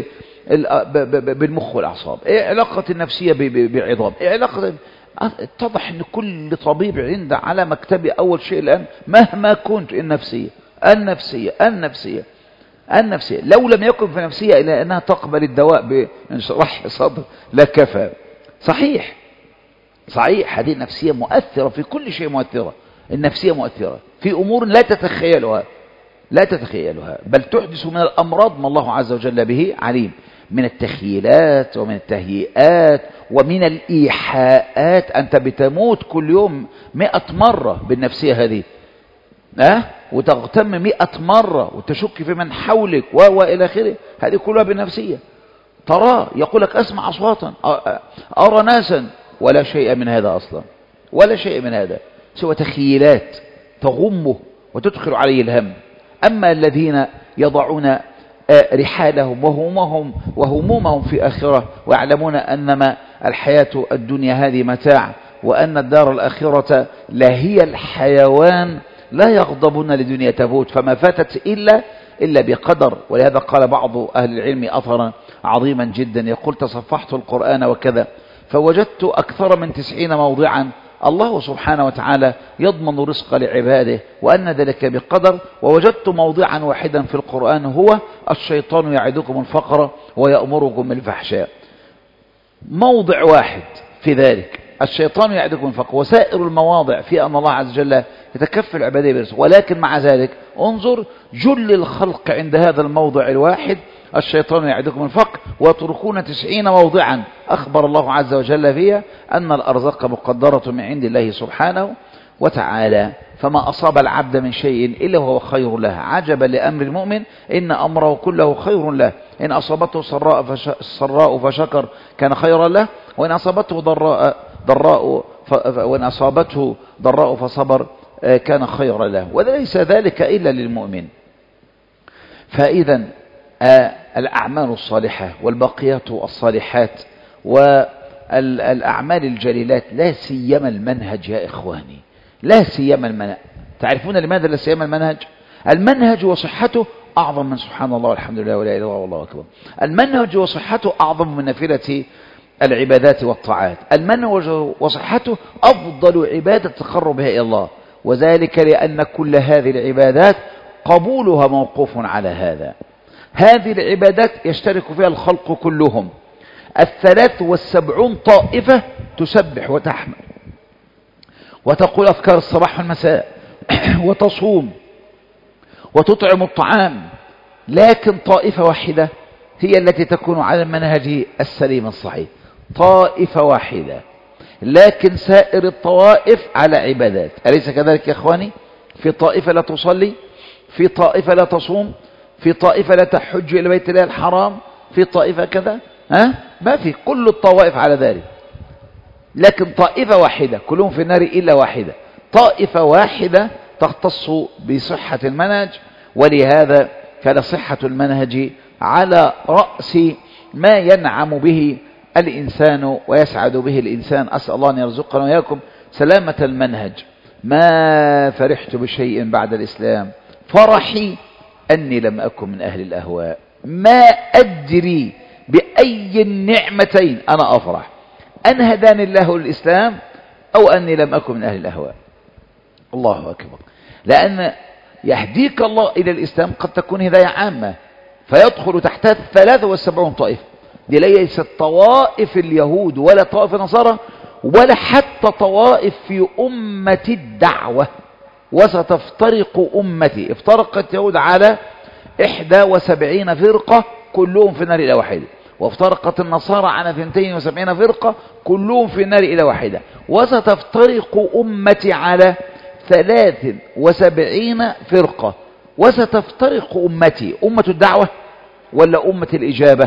بالمخ والأعصاب، إيه علاقة النفسية بعظام، إيه علاقة. اتضح أن كل طبيب عنده على مكتبه أول شيء الآن مهما كنت النفسية النفسية النفسية النفسية. لو لم يكن في نفسية إلا أنها تقبل الدواء بانشراح صدر لكفى. صحيح صحيح هذه النفسية مؤثرة في كل شيء، مؤثرة النفسية مؤثرة في أمور لا تتخيلها لا تتخيلها بل تحدث من الأمراض ما الله عز وجل به عليم، من التخيلات ومن التهيئات ومن الإيحاءات. أنت بتموت كل يوم مئة مرة بالنفسية هذه، أه؟ وتغتم مئة مرة وتشك في من حولك وإلى آخره. هذه كلها بالنفسية. ترى يقول لك أسمع أصواتا، أرى ناسا، ولا شيء من هذا أصلا، ولا شيء من هذا سوى تخيلات تغمه وتدخل عليه الهم. أما الذين يضعون رحالهم وهمومهم وهمومهم في آخرة ويعلمون أنما الحياة الدنيا هذه متاع وأن الدار الآخرة لا هي الحيوان، لا يغضبون لدنيا تفوت فما فاتت إلا إلا بقدر. ولهذا قال بعض أهل العلم أثرا عظيما جدا، يقول: تصفحت القرآن وكذا فوجدت أكثر من تسعين موضعا الله سبحانه وتعالى يضمن رزق لعباده وأن ذلك بقدر، ووجدت موضعا واحدا في القرآن هو الشيطان يعدكم الفقر ويأمركم بالفحشاء. موضع واحد في ذلك الشيطان يعدكم الفقر، وسائر المواضع في أن الله عز وجل يتكفل عباده برزقه. ولكن مع ذلك انظر جل الخلق عند هذا الموضع الواحد الشيطان يعدكم الفقر ويتركون تسعين موضعا أخبر الله عز وجل فيها أن الأرزاق مقدرة من عند الله سبحانه وتعالى. فما أصاب العبد من شيء إلا وهو خير له. عجبا لأمر المؤمن إن أمره كله خير له. إن أصابته سراء, فش... سراء فشكر كان خيرا له، وإن أصابته ضراء, ضراء ف... وإن أصابته ضراء فصبر كان خيرا له. وليس ذلك إلا للمؤمن. فإذا الأعمال الصالحة والباقيات الصالحات والأعمال الجليلات، لا سيما المنهج يا إخواني، لا سيما المنهج. تعرفون لماذا لا سيما المنهج؟ المنهج وصحته أعظم من سبحان الله والحمد لله ولا إله إلا الله والله أكبر. المنهج وصحته أعظم من نافلة العبادات والطاعات. المنهج وصحته أفضل عبادة تقرب بها إلى الله، وذلك لأن كل هذه العبادات قبولها موقوف على هذا. هذه العبادات يشترك فيها الخلق كلهم، الثلاث والسبعون طائفة تسبح وتحمد وتقول أذكار الصباح والمساء وتصوم وتطعم الطعام، لكن طائفة واحدة هي التي تكون على المنهج السليم الصحيح، طائفة واحدة، لكن سائر الطوائف على عبادات. أليس كذلك يا إخواني؟ في طائفة لا تصلي، في طائفة لا تصوم، في طائفة لا تحج إلى بيت الله الحرام، في طائفة كذا، ها؟ ما في، كل الطوائف على ذلك، لكن طائفة واحدة كلهم في النار إلا واحدة، طائفة واحدة تختص بصحة المنهج. ولهذا كان صحة المنهج على رأس ما ينعم به الإنسان ويسعد به الإنسان. أسأل الله أن يرزقنا وإياكم سلامة المنهج. ما فرحت بشيء بعد الإسلام فرحي أني لم أكن من أهل الأهواء. ما أدري بأي النعمتين أنا أفرح، أن هداني الله للإسلام أو أني لم أكن من أهل الأهواء. الله أكبر. لأن يهديك الله إلى الإسلام قد تكون هداية عامة فيدخل تحتها الثلاثة والسبعون طائفة. دي ليست طوائف اليهود ولا طوائف النصارى ولا حتى طوائف في أمة الدعوة. وستفترق أمتي، افترقت اليهود على إحدى وسبعين فرقة كلهم في النار إلى واحدة، وافترقت النصارى على اثنتين وسبعين فرقة كلهم في النار إلى واحدة. وستفترق أمتي على ثلاث وسبعين فرقة. وستفترق أمتي، أمة الدعوة ولا أمة الإجابة؟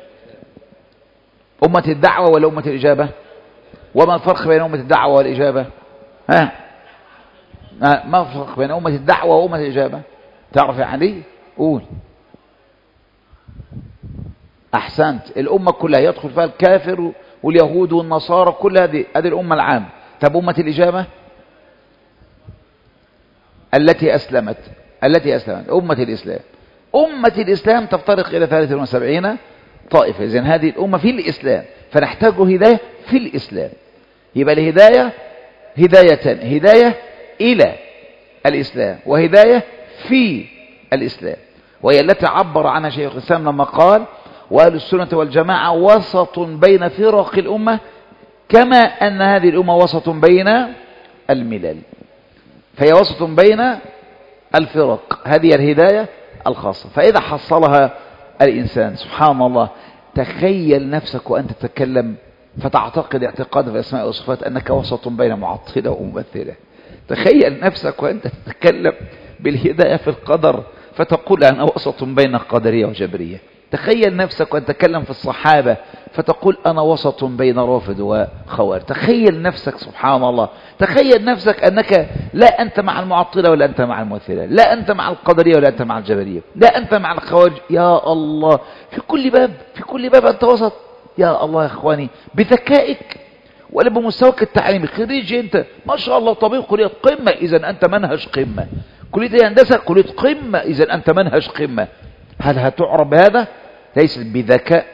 أمة الدعوة ولا أمة الإجابة؟ وما الفرق بين أمة الدعوة والإجابة؟ ها؟ ما الفرق بين أمة الدعوة وأمة الإجابة؟ تعرف يا علي؟ قول. أحسنت. الأمة كلها يدخل فيها الكافر واليهود والنصارى، كل هذه هذه الأمة العامة. طب أمة الإجابة التي أسلمت، التي أسلمت أمة الإسلام. أمة الإسلام تفترق إلى ثلاث وسبعين طائفة. إذن هذه الأمة في الإسلام، فنحتاج هداية في الإسلام. يبقى الهداية هدايتان، هداية إلى الإسلام وهداية في الإسلام، وهي التي عبر عنها شيخ الإسلام لما قال: وأهل السنة والجماعة وسط بين فرق الأمة كما أن هذه الأمة وسط بين الملل. فهي وسط بين الفرق، هذه الهداية الخاصة. فإذا حصلها الإنسان سبحان الله، تخيل نفسك وأنت تتكلم فتعتقد اعتقاد في الأسماء والصفات أنك وسط بين معطلة وممثلة. تخيل نفسك وأنت تتكلم بالهداية في القدر فتقول أنا وسط بين قدرية وجبرية. تخيل نفسك وأنت تتكلم في الصحابة فتقول أنا وسط بين رافض وخوارج. تخيل نفسك سبحان الله، تخيل نفسك أنك لا أنت مع المعطلة ولا أنت مع الممثلة، لا أنت مع القدرية ولا أنت مع الجبرية، لا أنت مع الخوارج. يا الله، في كل باب في كل باب أنت وسط. يا الله يا إخواني، بذكائك ولا بمستواك التعليمي. خريج أنت ما شاء الله طبيب كلية قمة، إذا أنت منهج قمة. كلية هندسة كلية قمة، إذا أنت منهج قمة. هل هتعرب بهذا؟ ليس بذكاء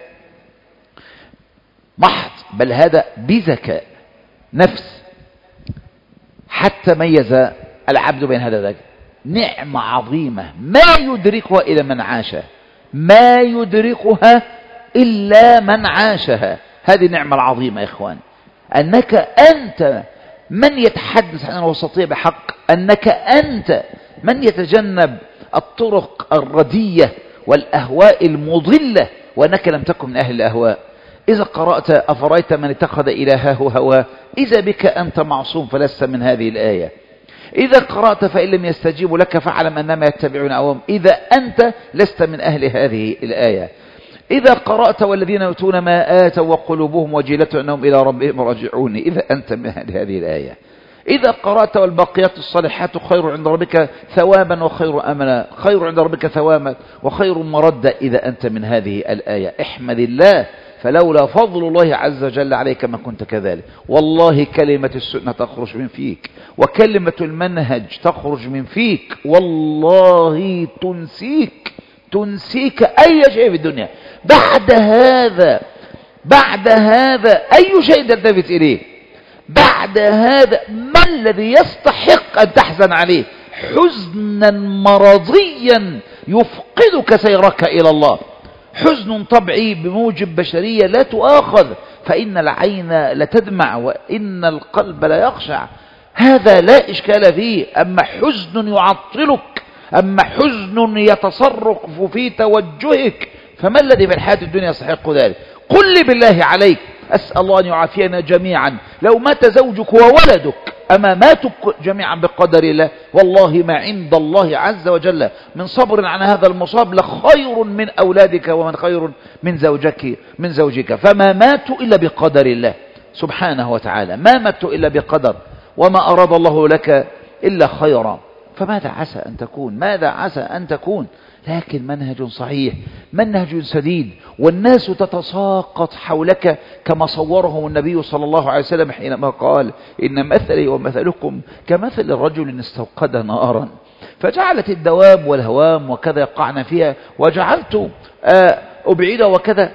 محض، بل هذا بذكاء نفس. حتى ميز العبد بين هذا وذاك. نعمة عظيمة ما يدركها إلا من عاشها، ما يدركها إلا من عاشها. هذه النعمة العظيمة يا إخوان، أنك أنت من يتحدث عن الوسطية بحق، أنك أنت من يتجنب الطرق الردية والأهواء المضلة، وأنك لم تكن من أهل الأهواء. إذا قرأت أفرأيت من اتخذ إلهه هواه إذا بك أنت معصوم فلست من هذه الآية. إذا قرأت فإن لم يستجيبوا لك فاعلم أنما يتبعون أهواهم إذا أنت لست من أهل هذه الآية. إذا قرأت والذين يؤتون ما آتوا وقلوبهم وجلة أنهم إلى ربهم راجعون إذا أنت من أهل هذه الآية. إذا قرأت والباقيات الصالحات خير عند ربك ثوابا وخير أملا، خير عند ربك ثوابا وخير مردا. إذا أنت من هذه الآية احمد الله، فلولا فضل الله عز وجل عليك ما كنت كذلك. والله كلمة السنة تخرج من فيك، وكلمة المنهج تخرج من فيك، والله تنسيك تنسيك أي شيء في الدنيا. بعد هذا بعد هذا أي شيء تلتفت إليه؟ بعد هذا ما الذي يستحق أن تحزن عليه حزنا مرضيا يفقدك سيرك إلى الله؟ حزن طبيعي بموجب بشرية لا تؤاخذ، فإن العين لتدمع وإن القلب لا يخشع، هذا لا إشكال فيه. أما حزن يعطلك، أما حزن يتصرف في توجهك، فما الذي في الحياة الدنيا يستحق ذلك؟ قل لي بالله عليك، أسأل الله أن يعافينا جميعا، لو مات زوجك وولدك أما ماتوا جميعا بقدر الله؟ والله ما عند الله عز وجل من صبر عن هذا المصاب لخير من أولادك ومن خير من زوجك من زوجك فما ماتوا إلا بقدر الله سبحانه وتعالى، ما ماتوا إلا بقدر، وما أراد الله لك إلا خيرا. فماذا عسى أن تكون؟ ماذا عسى أن تكون؟ لكن منهج صحيح، منهج سديد، والناس تتساقط حولك كما صوره النبي صلى الله عليه وسلم حينما قال إن مثلي ومثلكم كمثل الرجل استوقد نارا فجعلت الدواب والهوام وكذا يقعن فيها وجعلت أبعد وكذا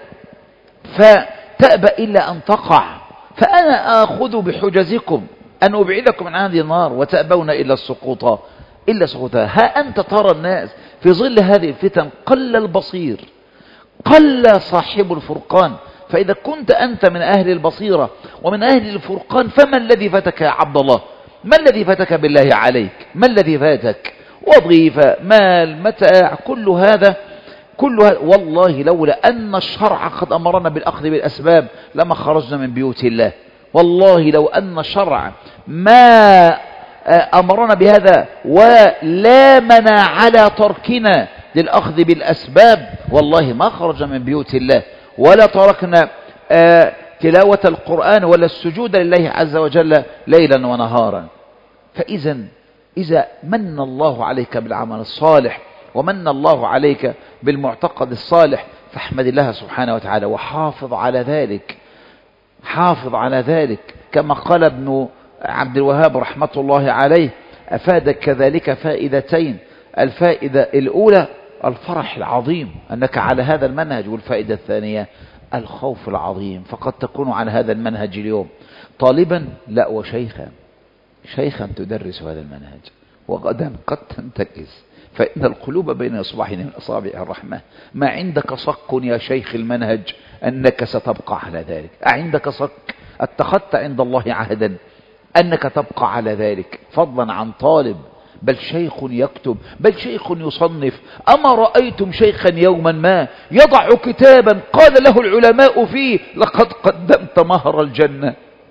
فتأبى إلا أن تقع، فأنا آخذ بحجزكم أن أبعدكم عن هذه النار وتأبون إلا السقوط إلا سقوطها. ها أنت ترى الناس في ظل هذه الفتن قل البصير، قل صاحب الفرقان. فإذا كنت أنت من أهل البصيرة ومن أهل الفرقان فما الذي فاتك يا عبد الله؟ ما الذي فاتك بالله عليك؟ ما الذي فاتك؟ وظيفة، مال، متاع، كل هذا كل هذا والله لولا أن الشرع قد أمرنا بالأخذ بالأسباب لما خرجنا من بيوت الله. والله لو أن الشرع ما أمرنا بهذا ولامنا على تركنا للأخذ بالأسباب والله ما خرجنا من بيوت الله ولا تركنا تلاوة القرآن ولا السجود لله عز وجل ليلا ونهارا. فإذا إذا من الله عليك بالعمل الصالح ومن الله عليك بالمعتقد الصالح فاحمد الله سبحانه وتعالى وحافظ على ذلك، حافظ على ذلك. كما قال ابن عبد الوهاب رحمة الله عليه أفادك كذلك فائدتين: الفائدة الأولى الفرح العظيم أنك على هذا المنهج، والفائدة الثانية الخوف العظيم، فقد تكون على هذا المنهج اليوم طالبا لا وشيخا، شيخا تدرس هذا المنهج، وغدا قد تنتكس، فإن القلوب بين إصبعين من أصابع الرحمة. ما عندك صك يا شيخ المنهج أنك ستبقى على ذلك، أعندك صك اتخذت عند الله عهدا أنك تبقى على ذلك، فضلا عن طالب، بل شيخ يكتب، بل شيخ يصنف. أما رأيتم شيخا يوما ما يضع كتابا قال له العلماء فيه لقد قدمت مهر الجنة،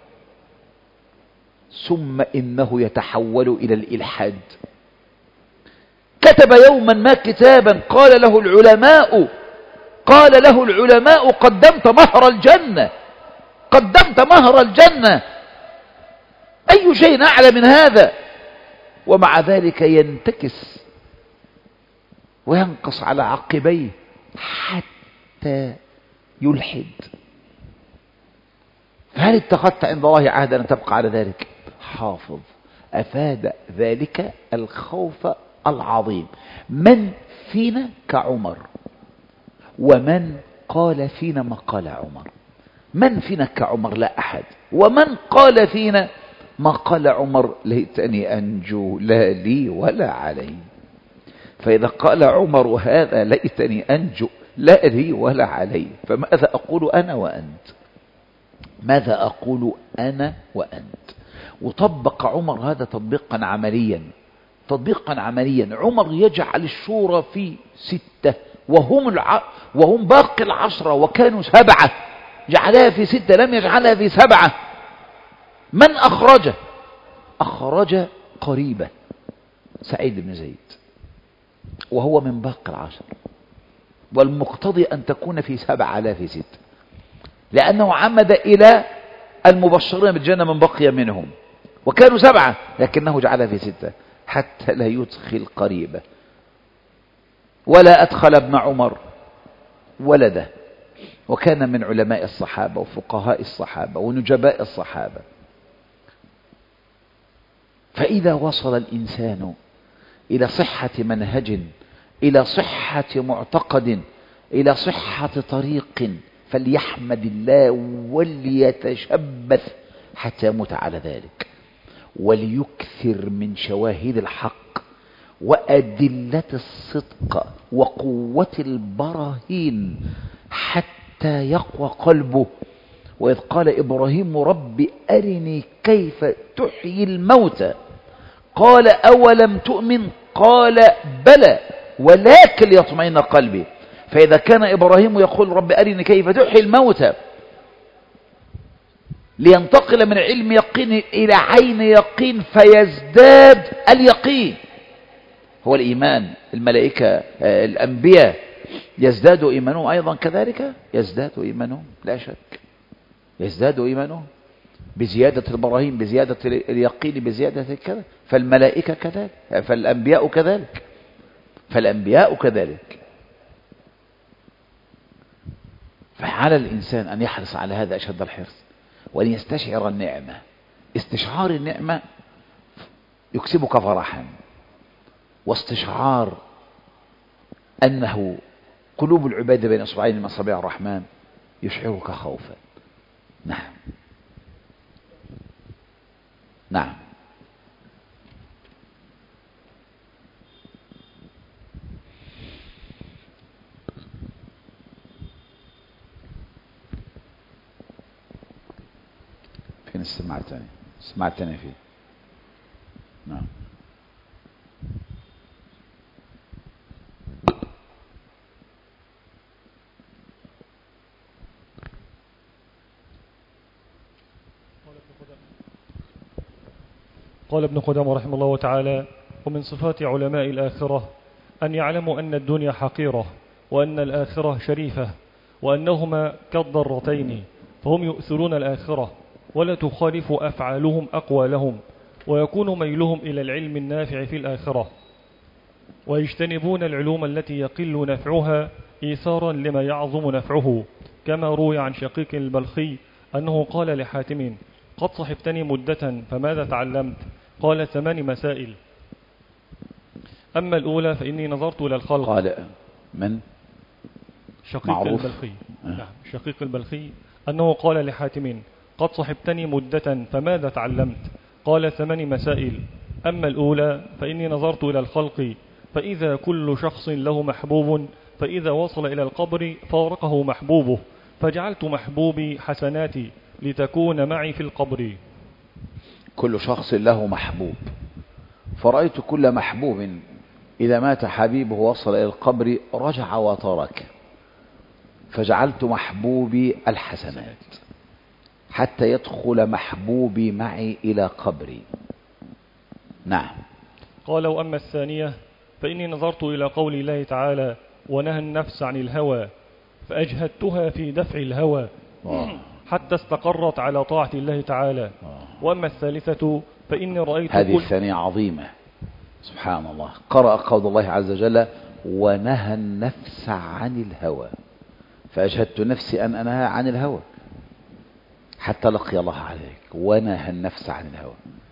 ثم إنه يتحول إلى الإلحاد؟ كتب يوما ما كتابا قال له العلماء قال له العلماء قدمت مهر الجنة، قدمت مهر الجنة، أي شيء أعلى من هذا؟ ومع ذلك ينتكس وينقص على عقبيه حتى يلحد. فهل اتخذت عند الله عهدا أن تبقى على ذلك؟ حافظ. أفاد ذلك الخوف العظيم. من فينا كعمر؟ ومن قال فينا ما قال عمر؟ من فينا كعمر؟ لا أحد. ومن قال فينا ما قال عمر؟ ليتني أنجو لا لي ولا علي. فإذا قال عمر هذا ليتني أنجو لا لي ولا علي، فماذا أقول أنا وأنت؟ ماذا أقول أنا وأنت؟ وطبق عمر هذا تطبيقا عمليا، تطبيقا عمليا. عمر يجعل الشورى في ستة وهم الع... وهم باقي العشرة وكانوا سبعة، جعلها في ستة لم يجعلها في سبعة. من أخرجه؟ أخرج قريبة سعيد بن زيد وهو من باقي العشر، والمقتضي أن تكون في سبعة لا في ستة، لأنه عمد إلى المبشرين بالجنة من بقي منهم، وكانوا سبعة لكنه جعلها في ستة حتى لا يدخل قريبه. ولا أدخل ابن عمر ولده، وكان من علماء الصحابة وفقهاء الصحابة ونجباء الصحابة. فإذا وصل الإنسان إلى صحة منهج، إلى صحة معتقد، إلى صحة طريق، فليحمد الله وليتشبث حتى يموت على ذلك، وليكثر من شواهد الحق وأدلة الصدق وقوة البراهين حتى يقوى قلبه. وإذ قال إبراهيم رب أرني كيف تحيي الموتى قال أولم تؤمن قال بلى ولكن ليطمئن قلبي. فإذا كان إبراهيم يقول رب أرني كيف تحيي الموتى لينتقل من علم يقين إلى عين يقين فيزداد اليقين، هو الإيمان. الملائكة الأنبياء يزداد إيمانهم أيضا كذلك، يزداد إيمانهم لا شك، يزداد إيمانهم بزيادة البراهين، بزيادة اليقين، بزيادة كذا. فالملائكة كذلك، فالأنبياء كذلك، فالأنبياء كذلك. فعلى الإنسان أن يحرص على هذا أشد الحرص، وأن يستشعر النعمة. استشعار النعمة يكسبك فرحا، واستشعار أنه قلوب العباد بين أصبعين من أصابع الرحمن يشعرك خوفا. نعم نعم. فين السماعة الثانية؟ السماعة الثانية فين؟ نعم. قال ابن قدامة رحمه الله تعالى: ومن صفات علماء الآخرة أن يعلموا أن الدنيا حقيرة وأن الآخرة شريفة، وأنهما كالضرتين، فهم يؤثرون الآخرة ولا تخالف أفعالهم أقوالهم، ويكون ميلهم إلى العلم النافع في الآخرة، ويجتنبون العلوم التي يقل نفعها إيثارا لما يعظم نفعه، كما روي عن شقيق البلخي أنه قال لحاتم: قد صحبتني مدة فماذا تعلمت؟ قال: ثمان مسائل. أما الأولى فإني نظرت إلى الخلق. قال من؟ شقيق معروف. البلخي. نعم، شقيق البلخي أنه قال لحاتم: قد صحبتني مدة فماذا تعلمت؟ قال: ثمان مسائل. أما الأولى فإني نظرت إلى الخلق، فإذا كل شخص له محبوب، فإذا وصل إلى القبر فارقه محبوبه، فجعلت محبوبي حسناتي لتكون معي في القبر. كل شخص له محبوب، فرأيت كل محبوب إذا مات حبيبه وصل إلى القبر رجع وترك، فجعلت محبوبي الحسنات حتى يدخل محبوبي معي إلى قبري. نعم. قال: وأما الثانية فإني نظرت إلى قول الله تعالى: ونهى النفس عن الهوى، فأجهدتها في دفع الهوى أوه. حتى استقرت على طاعة الله تعالى. أوه. وأما الثالثة فإني رأيت هذه كل... الثانية عظيمة. سبحان الله. قرأ قول الله عز وجل: ونهى النفس عن الهوى، فأجهدت نفسي أن أنهى عن الهوى حتى لقي الله عليك. ونهى النفس عن الهوى.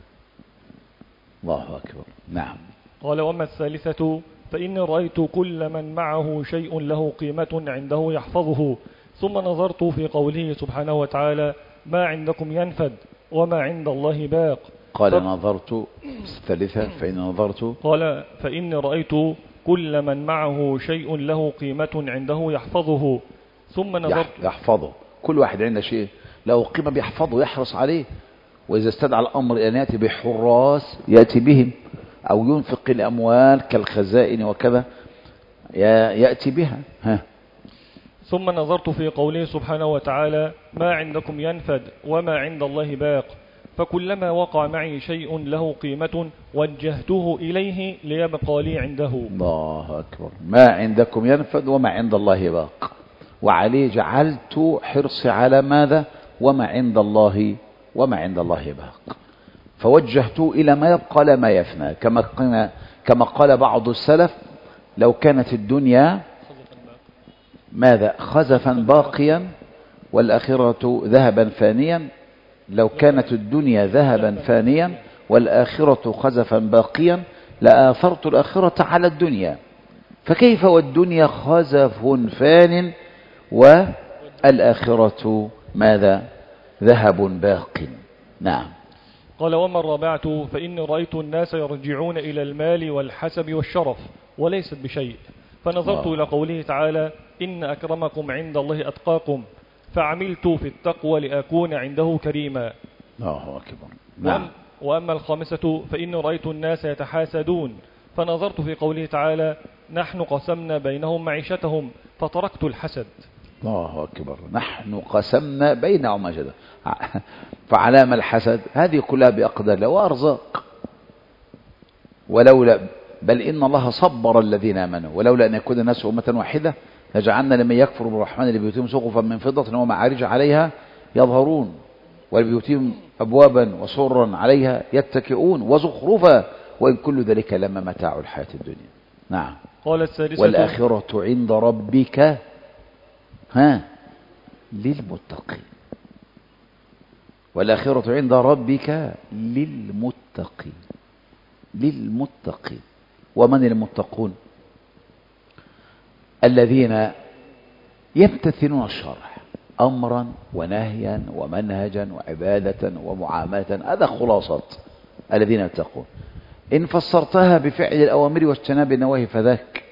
الله أكبر. نعم. قال: وأما الثالثة فإني رأيت كل من معه شيء له قيمة عنده يحفظه، ثم نظرت في قوله سبحانه وتعالى: ما عندكم ينفد وما عند الله باق. قال ف... نظرت. الثالثة فإني نظرت. قال: فإني رأيت كل من معه شيء له قيمة عنده يحفظه، ثم نظرت. يحفظه. كل واحد عنده شيء له قيمة بيحفظه، يحرص عليه، وإذا استدعى الأمر أن يأتي بحراس يأتي بهم، أو ينفق الأموال كالخزائن وكذا يأتي بها. ها. ثم نظرت في قوله سبحانه وتعالى: ما عندكم ينفد وما عند الله باق، فكلما وقع معي شيء له قيمة وجهته إليه ليبقى لي عنده. الله أكبر. ما عندكم ينفد وما عند الله باق، وعليه جعلت حرصي على ماذا؟ وما عند الله وما عند الله باق. فوجهته إلى ما يبقى لا ما يفنى، كما قلنا كما قال بعض السلف: لو كانت الدنيا ماذا خزفا باقيا والآخرة ذهبا فانيا، لو كانت الدنيا ذهبا فانيا والآخرة خزفا باقيا لآثرت الآخرة على الدنيا، فكيف والدنيا خزف فان والآخرة ماذا ذهب باق. نعم. قال: وما الرابعة فإني رأيت الناس يرجعون إلى المال والحسب والشرف وليست بشيء، فنظرت آه. إلى قوله تعالى: إن أكرمكم عند الله أتقاكم، فعملت في التقوى لأكون عنده كريما. الله أكبر. نعم. وأما الخامسة فإني رأيت الناس يتحاسدون، فنظرت في قوله تعالى: نحن قسمنا بينهم معيشتهم فتركت الحسد. الله أكبر. نحن قسمنا بينهم معيشتهم، فعلام الحسد؟ هذه كلها بأقدار الله وأرزاق، ولولا بل إن الله صبر الذين آمنوا، ولولا أن يكون الناس أمة واحدة لجعلنا لمن يكفر بالرحمن لبيوتهم سقفا من فضة ومعارج عليها يظهرون، ولبيوتهم أبوابا وسرا عليها يتكئون وزخرفا، وإن كل ذلك لما متاع الحياة الدنيا. نعم. قال السادسة: والآخرة عند ربك ها للمتقين، والآخرة عند ربك للمتقين. للمتقين. ومن المتقون؟ الذين يمتثلون الشرع أمرا ونهيا ومنهجا وعبادة ومعاملة، هذا خلاصة الذين يتقون. إن فسرتها بفعل الأوامر واجتناب النواهي فذاك،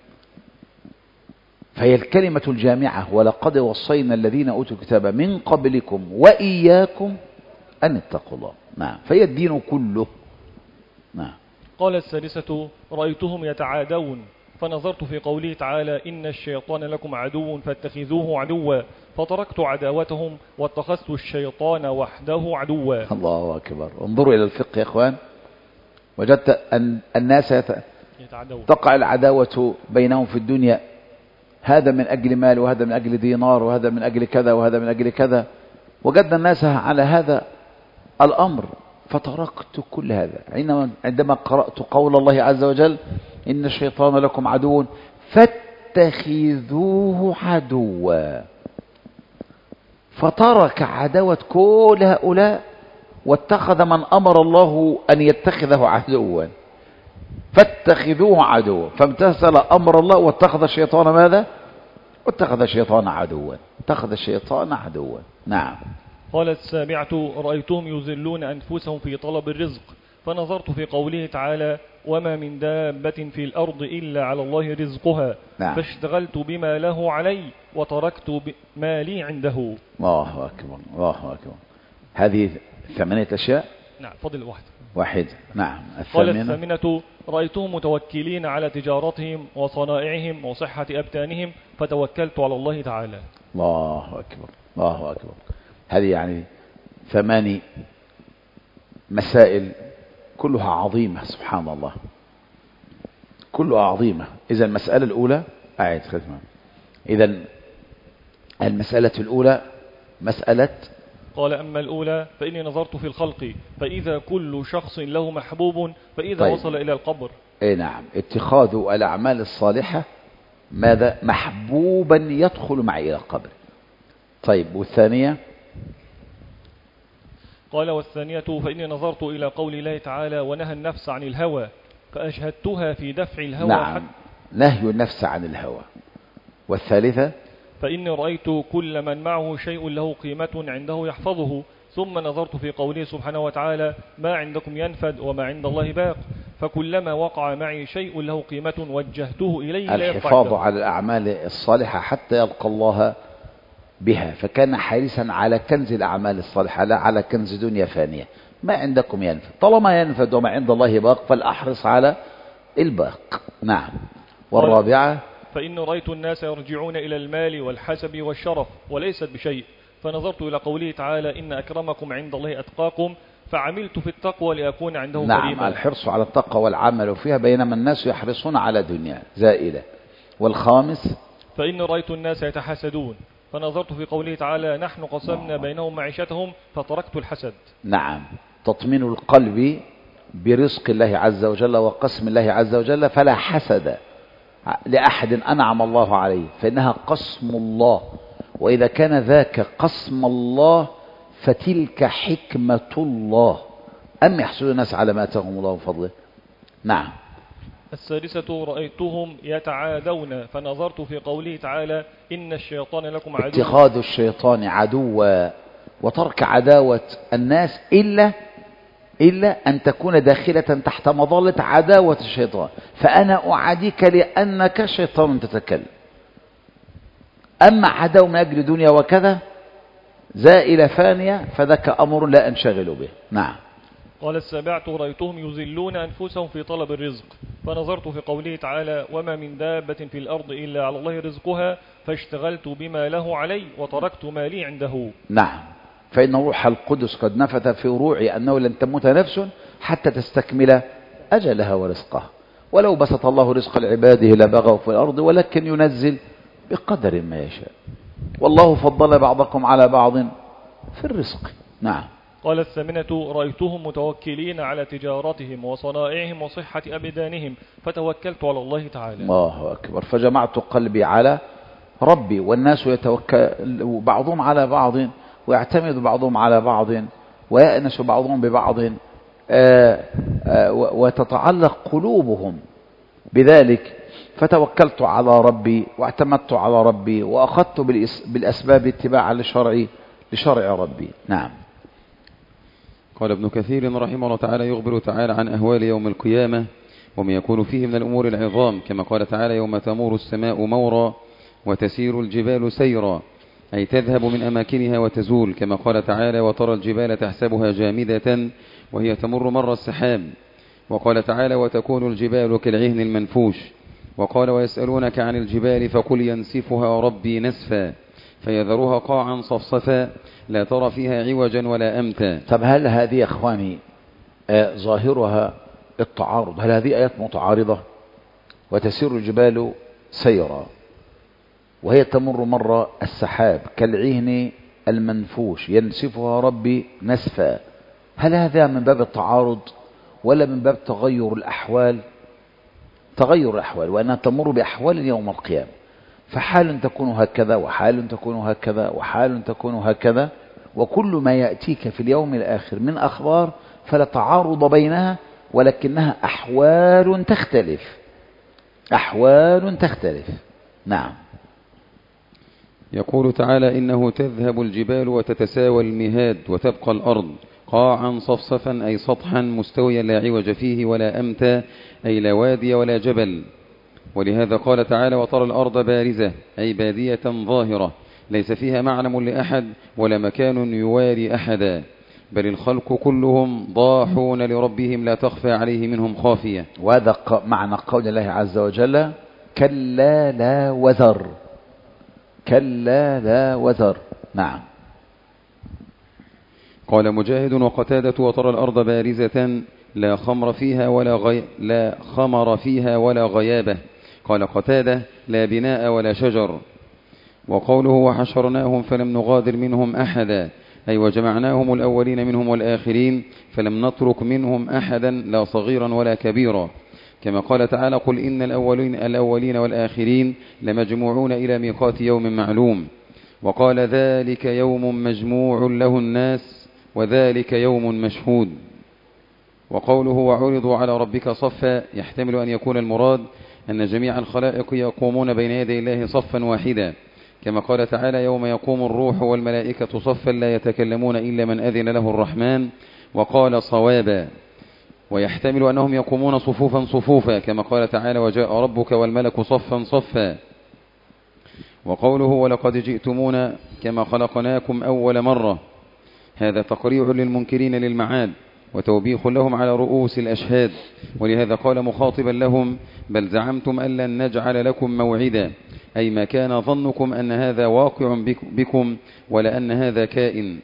فهي الكلمة الجامعة: ولقد وصينا الذين أوتوا الكتاب من قبلكم وإياكم أن اتقوا الله. نعم. فهي الدين كله. نعم. قال السادسة: رأيتهم يتعادون، فنظرت في قوله تعالى: إن الشيطان لكم عدو فاتخذوه عدوا، فتركت عداوتهم واتخذت الشيطان وحده عدوا. الله أكبر. انظروا إلى الفقه يا إخوان، وجدت أن الناس يتعادون، تقع العداوة بينهم في الدنيا، هذا من أجل مال، وهذا من أجل دينار، وهذا من أجل كذا، وهذا من أجل كذا. وجدنا الناس على هذا الأمر، فتركت كل هذا. عندما قرأت قول الله عز وجل: إن الشيطان لكم عدو فاتخذوه عدوا، فترك عداوة كل هؤلاء واتخذ من أمر الله أن يتخذه عدوا. فاتخذوه عدوا، فامتثل أمر الله واتخذ الشيطان ماذا؟ واتخذ الشيطان عدوا. اتخذ الشيطان عدوا. نعم. قال السابعة: رأيتهم يذلون أنفسهم في طلب الرزق، فنظرت في قوله تعالى: وما من دابة في الأرض إلا على الله رزقها. نعم. فاشتغلت بما له علي وتركت ما لي عنده. الله أكبر. الله أكبر. هذه ثمانية أشياء. نعم. فضل واحد واحد. نعم. قال الثامنة: رأيتهم متوكلين على تجارتهم وصنائعهم وصحة أبتانهم، فتوكلت على الله تعالى. الله أكبر. الله أكبر. هذه يعني ثماني مسائل كلها عظيمة، سبحان الله، كلها عظيمة. إذا المسألة الأولى أعيد ختمها. إذا المسألة الأولى مسألة، قال: أما الأولى فإني نظرت في الخلق فإذا كل شخص له محبوب، فإذا طيب. وصل إلى القبر. إيه نعم. اتخاذ الأعمال الصالحة ماذا؟ محبوبا يدخل معي إلى القبر. طيب، والثانية؟ قال: والثانية فإني نظرت إلى قول الله تعالى: ونهى النفس عن الهوى، فأشهدتها في دفع الهوى. نعم. حتى نهي النفس عن الهوى. والثالثة؟ فإني رأيت كل من معه شيء له قيمة عنده يحفظه، ثم نظرت في قوله سبحانه وتعالى: ما عندكم ينفد وما عند الله باق، فكلما وقع معي شيء له قيمة وجهته إليه. الحفاظ على الأعمال الصالحة حتى يلقى الله بها، فكان حريصا على كنز الأعمال الصالحة لا على كنز دنيا فانية. ما عندكم ينفد، طالما ينفد وما عند الله باق فالأحرص على الباق. نعم. والرابعة: فإن رأيت الناس يرجعون إلى المال والحسب والشرف وليست بشيء، فنظرت إلى قوله تعالى: إن أكرمكم عند الله أتقاكم، فعملت في التقوى لأكون عنده نعم كريما. نعم. الحرص على التقوى والعمل فيها، بينما الناس يحرصون على دنيا زائلة. والخامس: فإن رأيت الناس يتحسدون، فنظرت في قوله تعالى: نحن قسمنا بينهم معيشتهم فتركت الحسد. نعم. تطمين القلب برزق الله عز وجل وقسم الله عز وجل، فلا حسد لأحد أنعم الله عليه، فإنها قسم الله، وإذا كان ذاك قسم الله فتلك حكمة الله، أم يحسد الناس على ما آتاهم الله من فضله. نعم. السادسة رأيتهم يتعادون فنظرت في قوله تعالى إن الشيطان لكم عدو. اتخاذ الشيطان عدوا وترك عداوة الناس إلا إلا أن تكون داخلة تحت مظلة عداوة الشيطان، فأنا أعاديك لأنك شيطان تتكلم. أما عداوة من أجل دنيا وكذا زائلة فانية فذاك أمر لا أنشغل به. نعم. قال السابعة رأيتهم يذلون أنفسهم في طلب الرزق فنظرت في قوله تعالى وما من دابة في الأرض إلا على الله رزقها فاشتغلت بما له علي وتركت ما لي عنده. نعم. فإن روح القدس قد نفث في روعي أنه لن تموت نفس حتى تستكمل أجلها ورزقها، ولو بسط الله رزق لعباده لبغوا في الأرض ولكن ينزل بقدر ما يشاء، والله فضل بعضكم على بعض في الرزق. نعم. قال الثامنة رأيتهم متوكلين على تجارتهم وصنائعهم وصحة أبدانهم فتوكلت على الله تعالى. الله أكبر. فجمعت قلبي على ربي، والناس يتوكل بعضهم على بعض ويعتمد بعضهم على بعض ويأنس بعضهم ببعض، آآ آآ وتتعلق قلوبهم بذلك. فتوكلت على ربي واعتمدت على ربي وأخذت بالأسباب اتباعا لشرع لشرع ربي. نعم. قال ابن كثير رحمه الله تعالى يخبر تعالى عن أهوال يوم القيامة وما يكون فيه من الأمور العظام، كما قال تعالى يوم تمور السماء مورا وتسير الجبال سيرا، أي تذهب من أماكنها وتزول، كما قال تعالى وترى الجبال تحسبها جامدة وهي تمر مر السحاب. وقال تعالى وتكون الجبال كالعهن المنفوش. وقال ويسألونك عن الجبال فقل ينسفها ربي نسفا فيذرها قاعا صفصفا لا ترى فيها عوجا ولا أمتا. طب هل هذه يا أخواني آه ظاهرها التعارض؟ هل هذه آيات متعارضة؟ وتسير الجبال سيرا وهي تمر مر السحاب كالعهن المنفوش ينسفها ربي نسفا، هل هذا من باب التعارض ولا من باب تغير الأحوال؟ تغير الأحوال، وأنها تمر بأحوال يوم القيامة، فحال تكون هكذا وحال تكون هكذا وحال تكون هكذا، وكل ما يأتيك في اليوم الآخر من أخبار فلا تعارض بينها، ولكنها أحوال تختلف، أحوال تختلف. نعم. يقول تعالى إنه تذهب الجبال وتتساوى المهاد وتبقى الأرض قاعا صفصفا، أي سطحا مستويا لا عوج فيه ولا أمتا، أي لا وادي ولا جبل. ولهذا قال تعالى وترى الأرض بارزة، أي بادية ظاهرة ليس فيها معلم لأحد ولا مكان يواري أحدا، بل الخلق كلهم ضاحون لربهم لا تخفى عليه منهم خافية. وهذا معنى قول الله عز وجل كلا لا وزر، كلا لا وزر. نعم. قال مجاهد وقتادة وترى الأرض بارزة لا خمر فيها ولا غي... لا خمر فيها ولا غيابة. قال قتادة لا بناء ولا شجر. وقوله وحشرناهم فلم نغادر منهم أحدا، أي وجمعناهم الأولين منهم والآخرين فلم نترك منهم أحدا لا صغيرا ولا كبيرا، كما قال تعالى قل إن الأولين, الأولين والآخرين لمجموعون إلى ميقات يوم معلوم. وقال ذلك يوم مجموع له الناس وذلك يوم مشهود. وقوله وعرضوا على ربك صفا يحتمل أن يكون المراد أن جميع الخلائق يقومون بين يدي الله صفا واحدا، كما قال تعالى يوم يقوم الروح والملائكة صفا لا يتكلمون إلا من أذن له الرحمن وقال صوابا. ويحتمل أنهم يقومون صفوفا صفوفا، كما قال تعالى وجاء ربك والملك صفا صفا. وقوله ولقد جئتمونا كما خلقناكم أول مرة، هذا تقريع للمنكرين للمعاد وتوبيخ لهم على رؤوس الأشهاد، ولهذا قال مخاطبا لهم بل زعمتم أن لن نجعل لكم موعدا، أي ما كان ظنكم أن هذا واقع بكم ولا أن هذا كائن.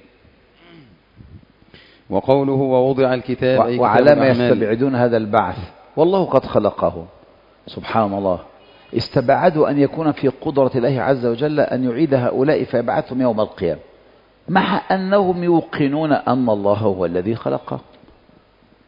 وقوله ووضع الكتاب وعلى ما يستبعدون هذا البعث والله قد خلقه، سبحان الله، استبعدوا أن يكون في قدرة الله عز وجل أن يعيد هؤلاء فيبعثهم يوم القيامة، مع أنهم يوقنون أن الله هو الذي خلقه.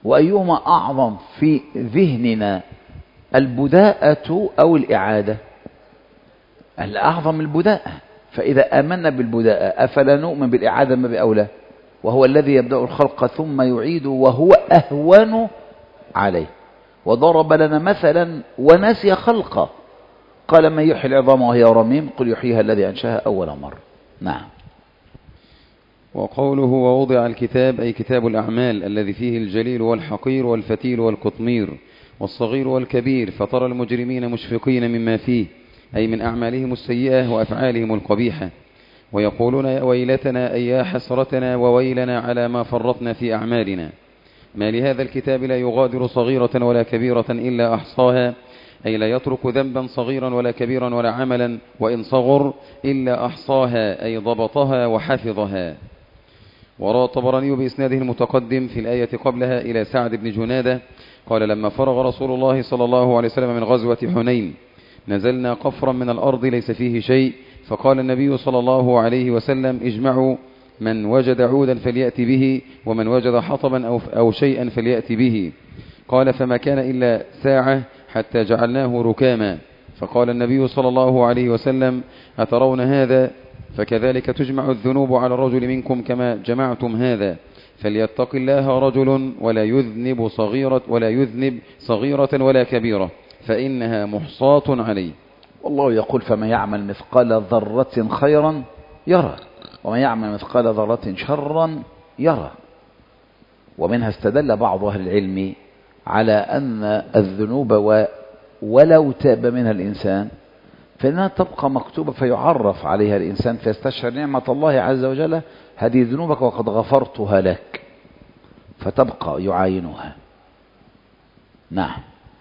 وأيهما أعظم في ذهننا، البداءة أو الإعادة؟ الأعظم البداءة. فإذا آمنا بالبداءة أفلا نؤمن بالإعادة ما بأولى؟ وهو الذي يبدأ الخلق ثم يعيد وهو أهون عليه. وضرب لنا مثلا ونسي خلقه، قال من يحيي العظام وهي رميم قل يحييها الذي أنشاها أول مرة. نعم. وقوله ووضع الكتاب أي كتاب الأعمال الذي فيه الجليل والحقير والفتيل والقطمير والصغير والكبير، فترى المجرمين مشفقين مما فيه أي من أعمالهم السيئة وأفعالهم القبيحة، ويقولون يا ويلتنا أي يا حسرتنا وويلنا على ما فرطنا في أعمالنا. ما لهذا الكتاب لا يغادر صغيرة ولا كبيرة إلا أحصاها، أي لا يترك ذنبا صغيرا ولا كبيرا ولا عملا وإن صغر إلا أحصاها أي ضبطها وحفظها. وروى الطبراني بإسناده المتقدم في الآية قبلها إلى سعد بن جنادة قال لما فرغ رسول الله صلى الله عليه وسلم من غزوة حنين نزلنا قفرا من الأرض ليس فيه شيء، فقال النبي صلى الله عليه وسلم اجمعوا من وجد عودا فليأتي به ومن وجد حطبا أو, أو شيئا فليأتي به. قال فما كان إلا ساعة حتى جعلناه ركاما، فقال النبي صلى الله عليه وسلم أترون هذا؟ فكذلك تجمع الذنوب على الرجل منكم كما جمعتم هذا، فليتق الله رجل ولا يذنب صغيرة ولا يذنب صغيرة ولا كبيرة فإنها محصاة عليه. والله يقول فمن يعمل مثقال ذرة خيرا يرى ومن يعمل مثقال ذرة شرا يرى. ومنها استدل بعض أهل العلم على أن الذنوب ولو تاب منها الإنسان فإنها تبقى مكتوبة فيعرف عليها الإنسان فيستشعر نعمة الله عز وجل، هذه ذنوبك وقد غفرتها لك، فتبقى يعاينها. نعم.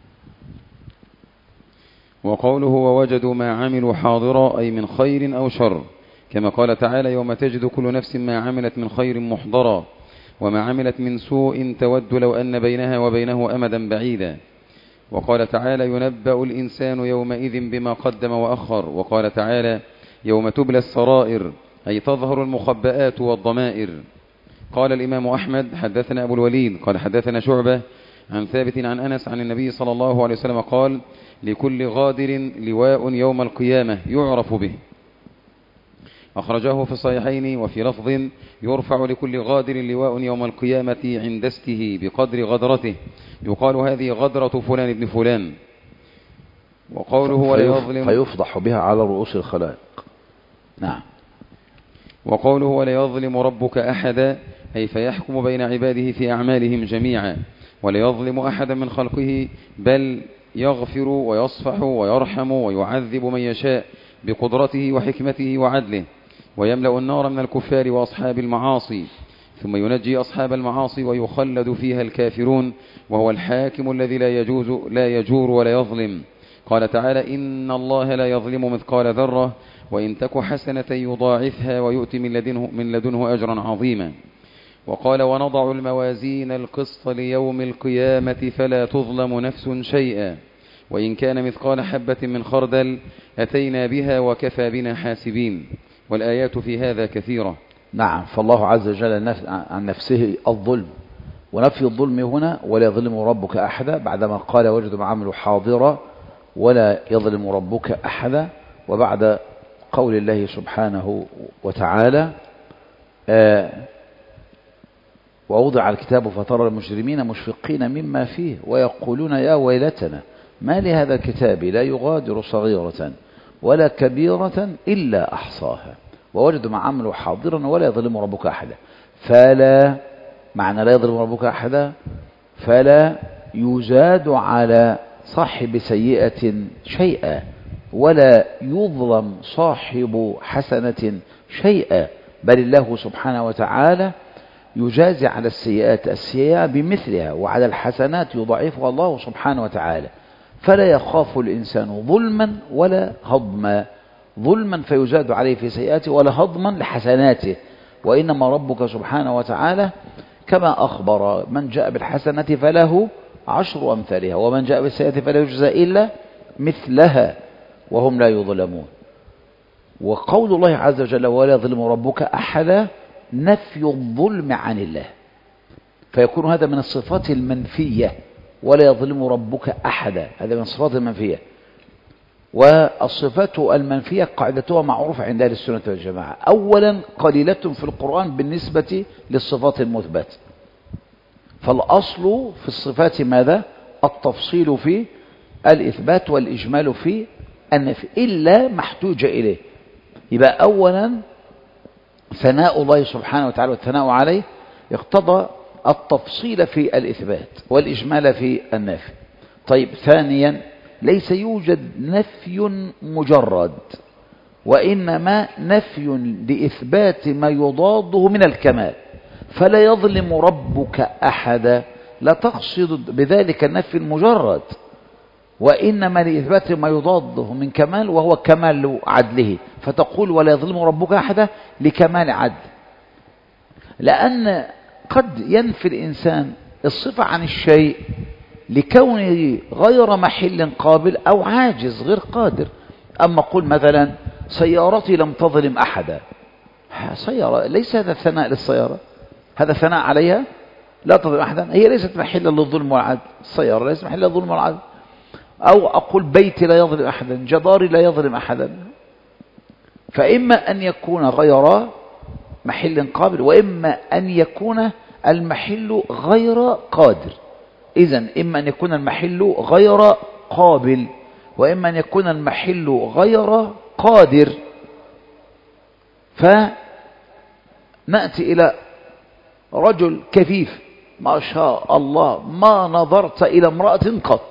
وقوله ووجدوا ما عملوا حاضرا أي من خير أو شر، كما قال تعالى يوم تجد كل نفس ما عملت من خير محضرا وما عملت من سوء تود لو أن بينها وبينه أمدا بعيدا. وقال تعالى ينبأ الإنسان يومئذ بما قدم وأخر. وقال تعالى يوم تبلى السرائر أي تظهر المخبئات والضمائر. قال الإمام أحمد حدثنا أبو الوليد قال حدثنا شعبة عن ثابت عن أنس عن النبي صلى الله عليه وسلم قال لكل غادر لواء يوم القيامة يعرف به. أخرجه في الصحيحين وفي لفظ يرفع لكل غادر لواء يوم القيامة عند استه بقدر غدرته، يقال هذه غدرة فلان ابن فلان. وقوله ولا يظلم فيفضح بها على رؤوس الخلائق. نعم. وقوله ولا يظلم ربك أحدا أي فيحكم بين عباده في أعمالهم جميعا، ولا يظلم أحدا من خلقه بل يغفر ويصفح ويرحم ويعذب من يشاء بقدرته وحكمته وعدله، ويملأ النار من الكفار وأصحاب المعاصي، ثم ينجي أصحاب المعاصي ويخلد فيها الكافرون، وهو الحاكم الذي لا يجوز لا يجور ولا يظلم. قال تعالى إن الله لا يظلم مثقال ذرة وإن تك حسنة يضاعفها ويؤتي من لدنه, من لدنه أجرا عظيما. وقال ونضع الموازين القسط ليوم القيامة فلا تظلم نفس شيئا وإن كان مثقال حبة من خردل أتينا بها وكفى بنا حاسبين. والآيات في هذا كثيرة. نعم. فالله عز وجل عن نفسه الظلم، ونفي الظلم هنا ولا يظلم ربك أحدا بعدما قال وجدوا ما عملوا حاضرا ولا يظلم ربك أحدا، وبعد قول الله سبحانه وتعالى آه ووضع الكتاب فترى المجرمين مشفقين مما فيه ويقولون يا ويلتنا ما لهذا الكتاب لا يغادر صغيرة ولا كبيرة إلا أحصاها ووجدوا ما عملوا حاضرا ولا يظلم ربك أحدا. فلا معنى لا يظلم ربك أحدا فلا يزاد على صاحب سيئة شيئا ولا يظلم صاحب حسنة شيئا، بل الله سبحانه وتعالى يجازي على السيئات السيئة بمثلها وعلى الحسنات يضاعفها الله سبحانه وتعالى. فلا يخاف الإنسان ظلما ولا هضما، ظلما فيزاد عليه في سيئاته ولا هضما لحسناته، وإنما ربك سبحانه وتعالى كما أخبر من جاء بالحسنة فله عشر أمثالها ومن جاء بالسيئة فلا يجزى إلا مثلها وهم لا يظلمون. وقول الله عز وجل ولا يظلم ربك أحدا نفي الظلم عن الله، فيكون هذا من الصفات المنفية، ولا يظلم ربك أحدا، هذا من الصفات المنفية. والصفات المنفية قاعدتها معروفة عند أهل السنة والجماعة. أولا قليلة في القرآن بالنسبة للصفات المثبتة، فالأصل في الصفات ماذا؟ التفصيل في الإثبات والإجمال في النفي إلا ما احتوج إليه. يبقى أولا ثناء الله سبحانه وتعالى والثناء عليه يقتضى التفصيل في الإثبات والإجمال في النفي. طيب ثانيا ليس يوجد نفي مجرد، وإنما نفي لإثبات ما يضاده من الكمال، فلا يظلم ربك أحدا لا تقصد بذلك النفي المجرد، وإنما لإثبات ما يضاده من كمال وهو كمال عدله، فتقول ولا يظلم ربك أحدا لكمال عدل. لأن قد ينفي الإنسان الصفة عن الشيء لكونه غير محل قابل أو عاجز غير قادر. أما قل مثلا سيارتي لم تظلم أحدا، سيارة ليس هذا ثناء للسيارة، هذا ثناء عليها لا تظلم أحدا، هي ليست محلا للظلم والعدل، السيارة ليست محلا للظلم والعدل. أو أقول بيتي لا يظلم أحدا، جداري لا يظلم أحدا. فإما أن يكون غير محل قابل، وإما أن يكون المحل غير قادر. إذن إما أن يكون المحل غير قابل، وإما أن يكون المحل غير قادر. فنأتي إلى رجل كفيف ما شاء الله ما نظرت إلى امرأة قط،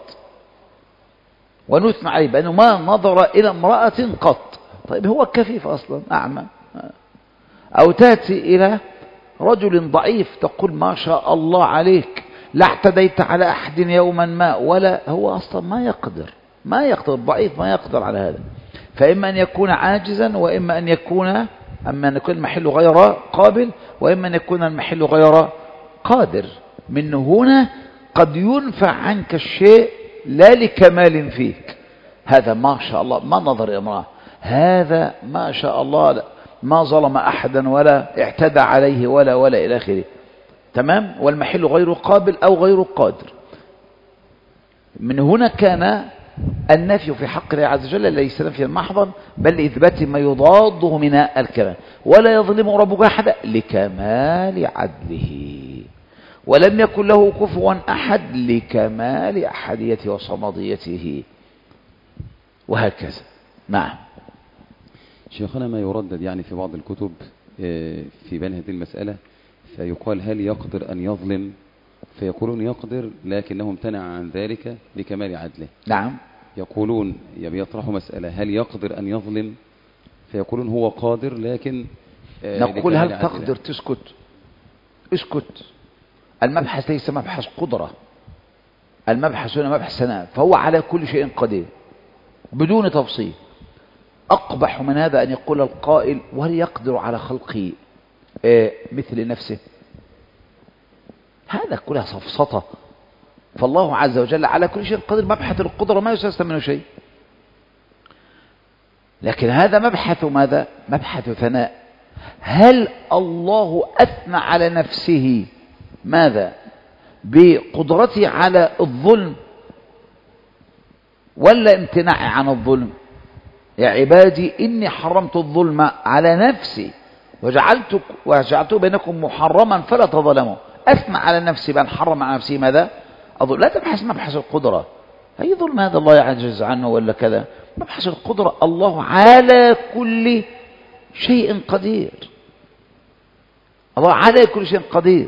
ونثنى عليه بأنه ما نظر إلى امرأة قط. طيب هو كفيف أصلا أعمى. أو تأتي إلى رجل ضعيف تقول ما شاء الله عليك لا اعتديت على أحد يوما ما، ولا هو أصلا ما يقدر، ما يقدر ضعيف ما يقدر على هذا. فإما أن يكون عاجزا، وإما أن يكون أما أن يكون المحل غير قابل، وإما أن يكون المحل غير قادر. من هنا قد ينفع عنك الشيء لا لكمال فيك، هذا ما شاء الله ما نظر إلى امرأة، هذا ما شاء الله ما ظلم أحدا ولا اعتدى عليه ولا ولا إلى آخره، تمام، والمحل غير قابل أو غير قادر. من هنا كان النفي في حق الله عز وجل ليس نفيا محضا، بل لإثبات ما يضاده من الكمال. ولا يظلم ربك أحدا لكمال عدله، ولم يكن له كفوا أحد لكمال أحديته وصمديته، وهكذا. نعم. شيخنا ما يردد يعني في بعض الكتب في بين هذه المسألة، فيقال هل يقدر أن يظلم؟ فيقولون يقدر لكنه امتنع عن ذلك لكمال عدله. نعم. يقولون يطرحوا مسألة هل يقدر أن يظلم؟ فيقولون هو قادر لكن نقول هل تقدر تسكت؟ اسكت. المبحث ليس مبحث قدرة، المبحث هنا مبحث ثناء، فهو على كل شيء قدير بدون تفصيل. أقبح من هذا أن يقول القائل وهل يقدر على خلقه مثل نفسه؟ هذا كلها سفسطة. فالله عز وجل على كل شيء قدير، مبحث القدرة ما يستثنى منه شيء. لكن هذا مبحث ماذا؟ مبحث ثناء. هل الله أثنى على نفسه ماذا؟ بقدرته على الظلم ولا امتناع عن الظلم؟ يا عبادي إني حرمت الظلم على نفسي وجعلت وجعلته بينكم محرما فلا تظلموا. أثنى على نفسي بأن حرم على نفسي ماذا؟ الظلم. لا تبحث مبحث القدرة، أي ظلم هذا الله يعجز عنه ولا كذا. مبحث القدرة الله على كل شيء قدير، الله على كل شيء قدير،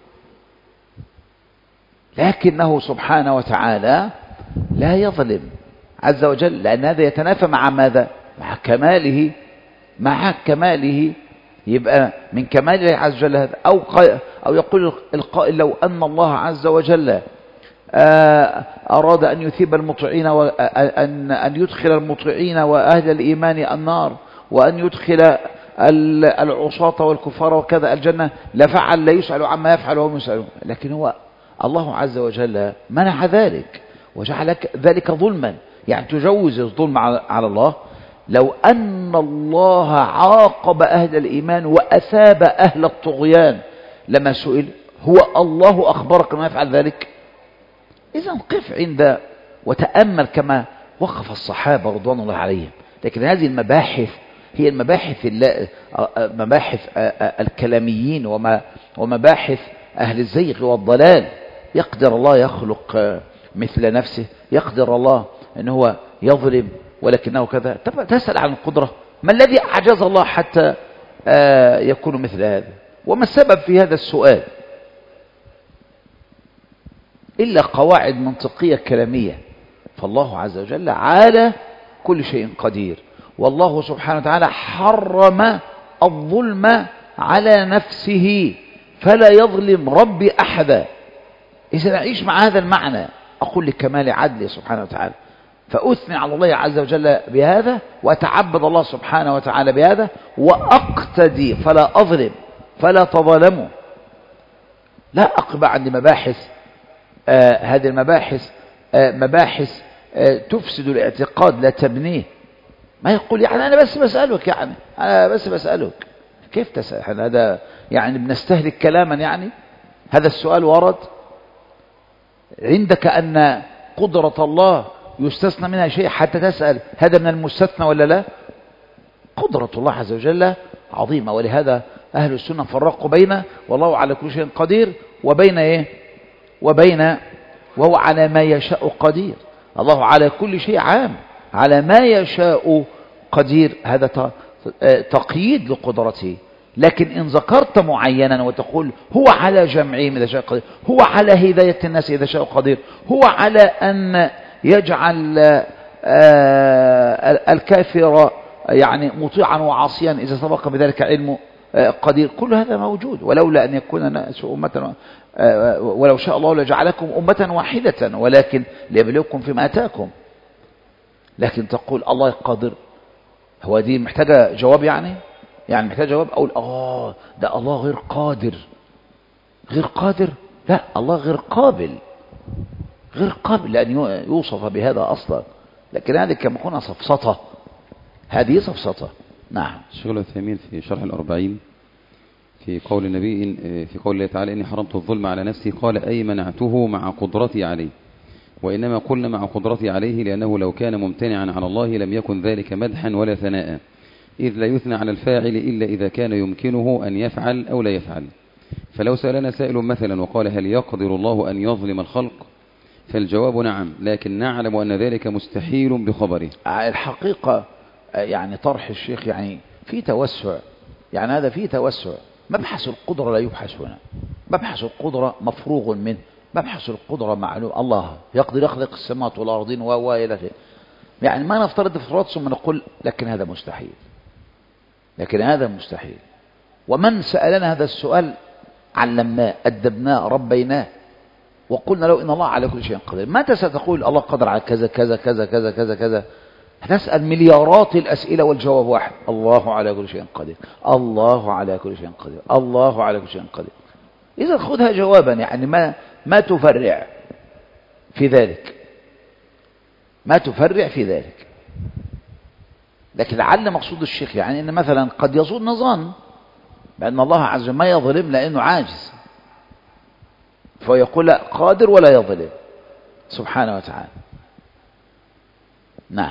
لكنه سبحانه وتعالى لا يظلم عز وجل، لأن هذا يتنافى مع ماذا؟ مع كماله، مع كماله. يبقى من كمال الله عز وجل هذا. أو, أو يقول القائل لو أن الله عز وجل أراد أن يثيب المطيعين وأن أن يدخل المطيعين وأهل الإيمان النار، وأن يدخل العصاة والكفار وكذا الجنة، لفعل لا يسأل عما يفعل وهم يسألون. لكن هو الله عز وجل منع ذلك وجعل ذلك ظلما، يعني تجوز الظلم على الله. لو أن الله عاقب أهل الإيمان وأثاب أهل الطغيان لما سئل هو الله أخبرك ما يفعل ذلك؟ إذا قف عند وتأمل كما وقف الصحابة رضوان الله عليهم. لكن هذه المباحث هي المباحث مباحث الكلاميين ومباحث أهل الزيغ والضلال. يقدر الله يخلق مثل نفسه، يقدر الله أن هو يظلم ولكنه كذا. تسأل عن القدرة، ما الذي أعجز الله حتى يكون مثل هذا؟ وما السبب في هذا السؤال إلا قواعد منطقية كلامية. فالله عز وجل على كل شيء قدير، والله سبحانه وتعالى حرم الظلم على نفسه فلا يظلم ربي أحدا. إذا نعيش مع هذا المعنى أقول لكمال عدله سبحانه وتعالى، فأثني على الله عز وجل بهذا وأتعبد الله سبحانه وتعالى بهذا وأقتدي فلا أظلم فلا تظلموا. لا أقبع عندي مباحث آه هذه المباحث آه مباحث آه تفسد الاعتقاد لا تبنيه. ما يقول يعني أنا بس بسألك، يعني أنا بس بسألك. كيف تسأل؟ هذا يعني بنستهلك كلاما؟ يعني هذا السؤال ورد عندك أن قدرة الله يستثنى منها شيء حتى تسأل هذا من المستثنى ولا لا؟ قدرة الله عز وجل عظيمة، ولهذا أهل السنة فرقوا بين والله على كل شيء قدير وبين إيه؟ وبين وهو على ما يشاء قدير. الله على كل شيء عام، على ما يشاء قدير، هذا تقييد لقدرته. لكن إن ذكرت معينا وتقول هو على جمعهم إذا شاء قدير، هو على هداية الناس إذا شاء قدير، هو على أن يجعل الكافر يعني مطيعا وعاصيا إذا سبق بذلك علمه قدير، كل هذا موجود. ولولا أن يكون الناس أمة، ولو شاء الله لجعلكم أمة واحدة ولكن ليبلوكم فيما آتاكم. لكن تقول الله قادر، هو دي محتاجة جواب؟ يعني يعني محتاج جواب أقول آه ده الله غير قادر. غير قادر؟ لا، الله غير قابل، غير قابل لأن يوصف بهذا أصلا. لكن هذه كما يكون صفصطة، هذه صفصطة. نعم. الشيخ العثيمين في شرح الأربعين في قول النبي في قول الله تعالى إني حرمت الظلم على نفسي، قال أي منعته مع قدرتي عليه، وإنما قلنا مع قدرتي عليه لأنه لو كان ممتنعا على الله لم يكن ذلك مدحا ولا ثناء، إذ لا يثنى على الفاعل إلا إذا كان يمكنه أن يفعل أو لا يفعل. فلو سألنا سائل مثلا وقال هل يقدر الله أن يظلم الخلق؟ فالجواب نعم، لكن نعلم أن ذلك مستحيل بخبره. الحقيقة يعني طرح الشيخ يعني في توسع، يعني هذا فيه توسع. مبحث القدرة لا يبحث هنا، مبحث القدرة مفروغ منه، مبحث القدرة معلوم، الله يقدر يخلق السماوات والأرضين و إلى آخره. يعني ما نفترض افتراض ثم نقول لكن هذا مستحيل، لكن هذا مستحيل. ومن سألنا هذا السؤال علمناه أدبناه ربيناه وقلنا له إن الله على كل شيء قدير. متى ستقول الله قدر على كذا كذا كذا كذا كذا كذا؟ هتسأل مليارات الأسئلة والجواب واحد، الله على كل شيء قدير، الله على كل شيء قدير، الله على كل شيء قدير. إذا خذها جوابا، يعني ما ما تفرع في ذلك، ما تفرع في ذلك. لكن لعل مقصود الشيخ يعني إن مثلا قد يظن نظن بأن الله عز وجل ما يظلم لأنه عاجز، فيقول لا قادر ولا يظلم سبحانه وتعالى. نعم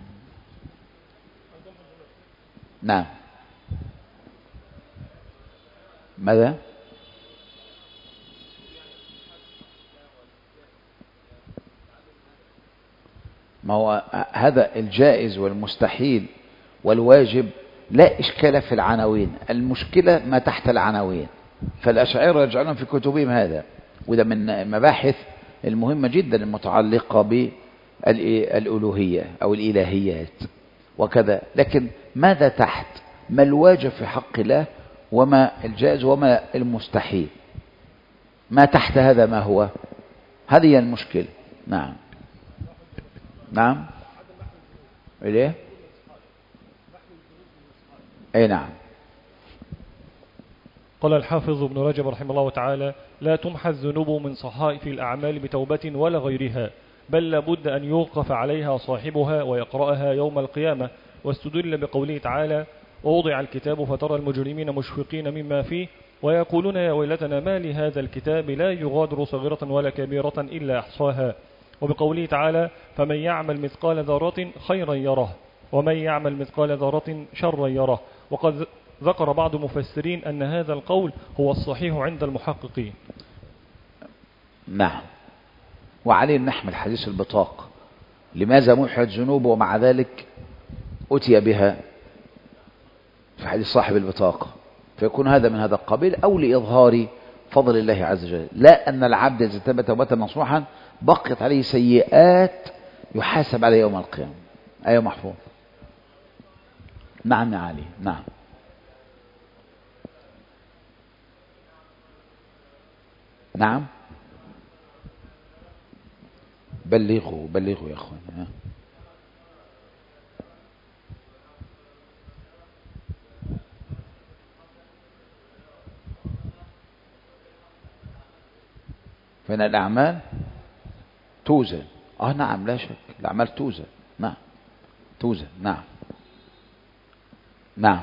نعم. ماذا؟ ما هو هذا الجائز والمستحيل والواجب لا إشكال في العناوين، المشكلة ما تحت العناوين. فالأشاعرة يجعلون في كتبهم هذا، وده من المباحث المهمة جدا المتعلقة بالألوهية أو الإلهيات وكذا. لكن ماذا تحت؟ ما الواجب في حق الله وما الجائز وما المستحيل؟ ما تحت هذا ما هو؟ هذه هي المشكلة. نعم نعم. إليه؟ أي نعم. قال الحافظ ابن رجب رحمه الله تعالى: لا تمحى الذنوب من صحائف الأعمال بتوبة ولا غيرها، بل لابد أن يوقف عليها صاحبها ويقرأها يوم القيامة. واستدل بقوله تعالى: ووضع الكتاب فترى المجرمين مشفقين مما فيه ويقولون يا ويلتنا ما لهذا الكتاب لا يغادر صغيرة ولا كبيرة إلا أحصاها. وبقوله تعالى فمن يعمل مثقال ذرة خيرا يره ومن يعمل مثقال ذرة شرا يره. وقد ذكر بعض المفسرين أن هذا القول هو الصحيح عند المحققين. نعم. وعليه نحمل حديث البطاق، لماذا محيت ذنوبه ومع ذلك أتي بها في حديث صاحب البطاقة، فيكون هذا من هذا القبيل، أو لإظهار فضل الله عز وجل، لا أن العبد إذا تاب توبة نصوحا بقيت عليه سيئات يحاسب عليه يوم القيامة. أيوة محفوظ. نعم يا علي. نعم. نعم بلغوا بلغوا يا أخوان. فإن الأعمال توزن. آه نعم لا شك، الأعمال توزن. نعم توزن. نعم نعم.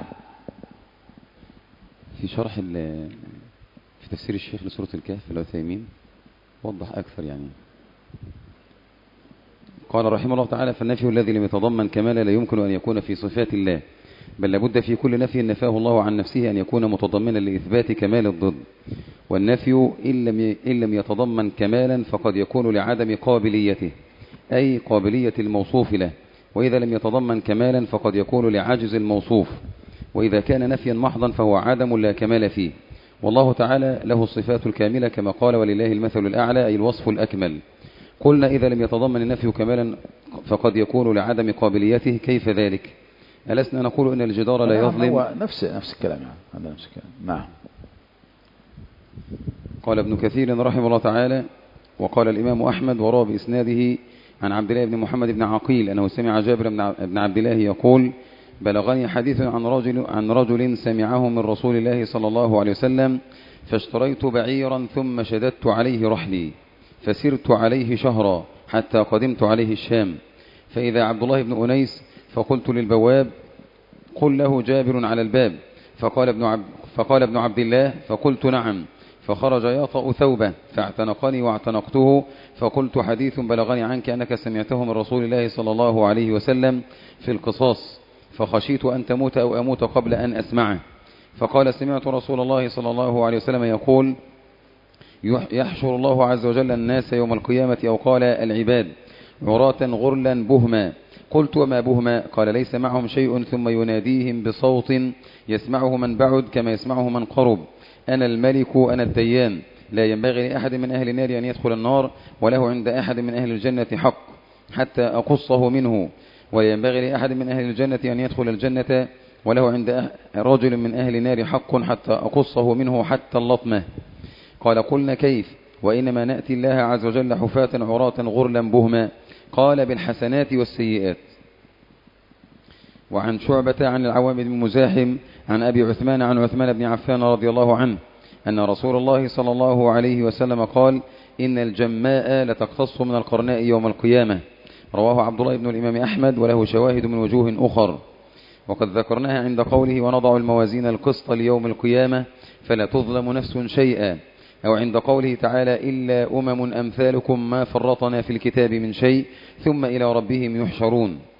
في شرح في تفسير الشيخ لسورة الكهف العثيمين وضح أكثر يعني. قال رحمه الله تعالى فالنفي الذي لم يتضمن كمالا لا يمكن أن يكون في صفات الله، بل لابد في كل نفي نفاه الله عن نفسه أن يكون متضمنا لإثبات كمال الضد. والنفي إن لم إن لم يتضمن كمالا فقد يكون لعدم قابليته، أي قابلية الموصوف له، وإذا لم يتضمن كمالا فقد يكون لعجز الموصوف، وإذا كان نفيا محضا فهو عدم لا كمال فيه. والله تعالى له الصفات الكاملة كما قال ولله المثل الأعلى، أي الوصف الأكمل. قلنا إذا لم يتضمن النفي كمالا فقد يكون لعدم قابليته، كيف ذلك؟ ألسنا نقول إن الجدار لا يظلم؟ هو نفس نفس الكلام يعني. هذا نفس الكلام. نعم. قال ابن كثير رحمه الله تعالى وقال الإمام أحمد وروى بإسناده عن عبد الله بن محمد بن عقيل أنه سمع جابر بن عبد الله يقول بلغني حديث عن رجل, عن رجل سمعه من رسول الله صلى الله عليه وسلم فاشتريت بعيرا ثم شددت عليه رحلي فسرت عليه شهرا حتى قدمت عليه الشام، فإذا عبد الله بن أنيس فقلت للبواب قل له جابر على الباب، فقال ابن, عب فقال ابن عبد الله فقلت نعم، فخرج يطأ ثوبه فاعتنقني واعتنقته، فقلت حديث بلغني عنك أنك سمعته من رسول الله صلى الله عليه وسلم في القصاص، فخشيت أن تموت أو أموت قبل أن أسمعه. فقال سمعت رسول الله صلى الله عليه وسلم يقول يحشر الله عز وجل الناس يوم القيامة، أو قال العباد عراة غرلا بهما. قلت وما بهما؟ قال ليس معهم شيء ثم يناديهم بصوت يسمعه من بعد كما يسمعه من قرب، أنا الملك أنا الديان، لا ينبغي لأحد من أهل النار أن يدخل النار وله عند أحد من أهل الجنة حق حتى أقصه منه، ولا ينبغي لأحد من أهل الجنة أن يدخل الجنة وله عند رجل من أهل النار حق حتى أقصه منه حتى اللطمة. قال قلنا كيف؟ وإنما نأتي الله عز وجل حفاة عراة غرلا بهما. قال بالحسنات والسيئات. وعن شعبة عن العوام بن مزاحم عن أبي عثمان عن عثمان بن عفان رضي الله عنه أن رسول الله صلى الله عليه وسلم قال إن الجماء لتقتص من القرناء يوم القيامة. رواه عبد الله بن الإمام أحمد وله شواهد من وجوه أخر. وقد ذكرناها عند قوله ونضع الموازين القسط ليوم القيامة فلا تظلم نفس شيئا، أو عند قوله تعالى إلا أمم أمثالكم ما فرطنا في الكتاب من شيء ثم إلى ربهم يحشرون.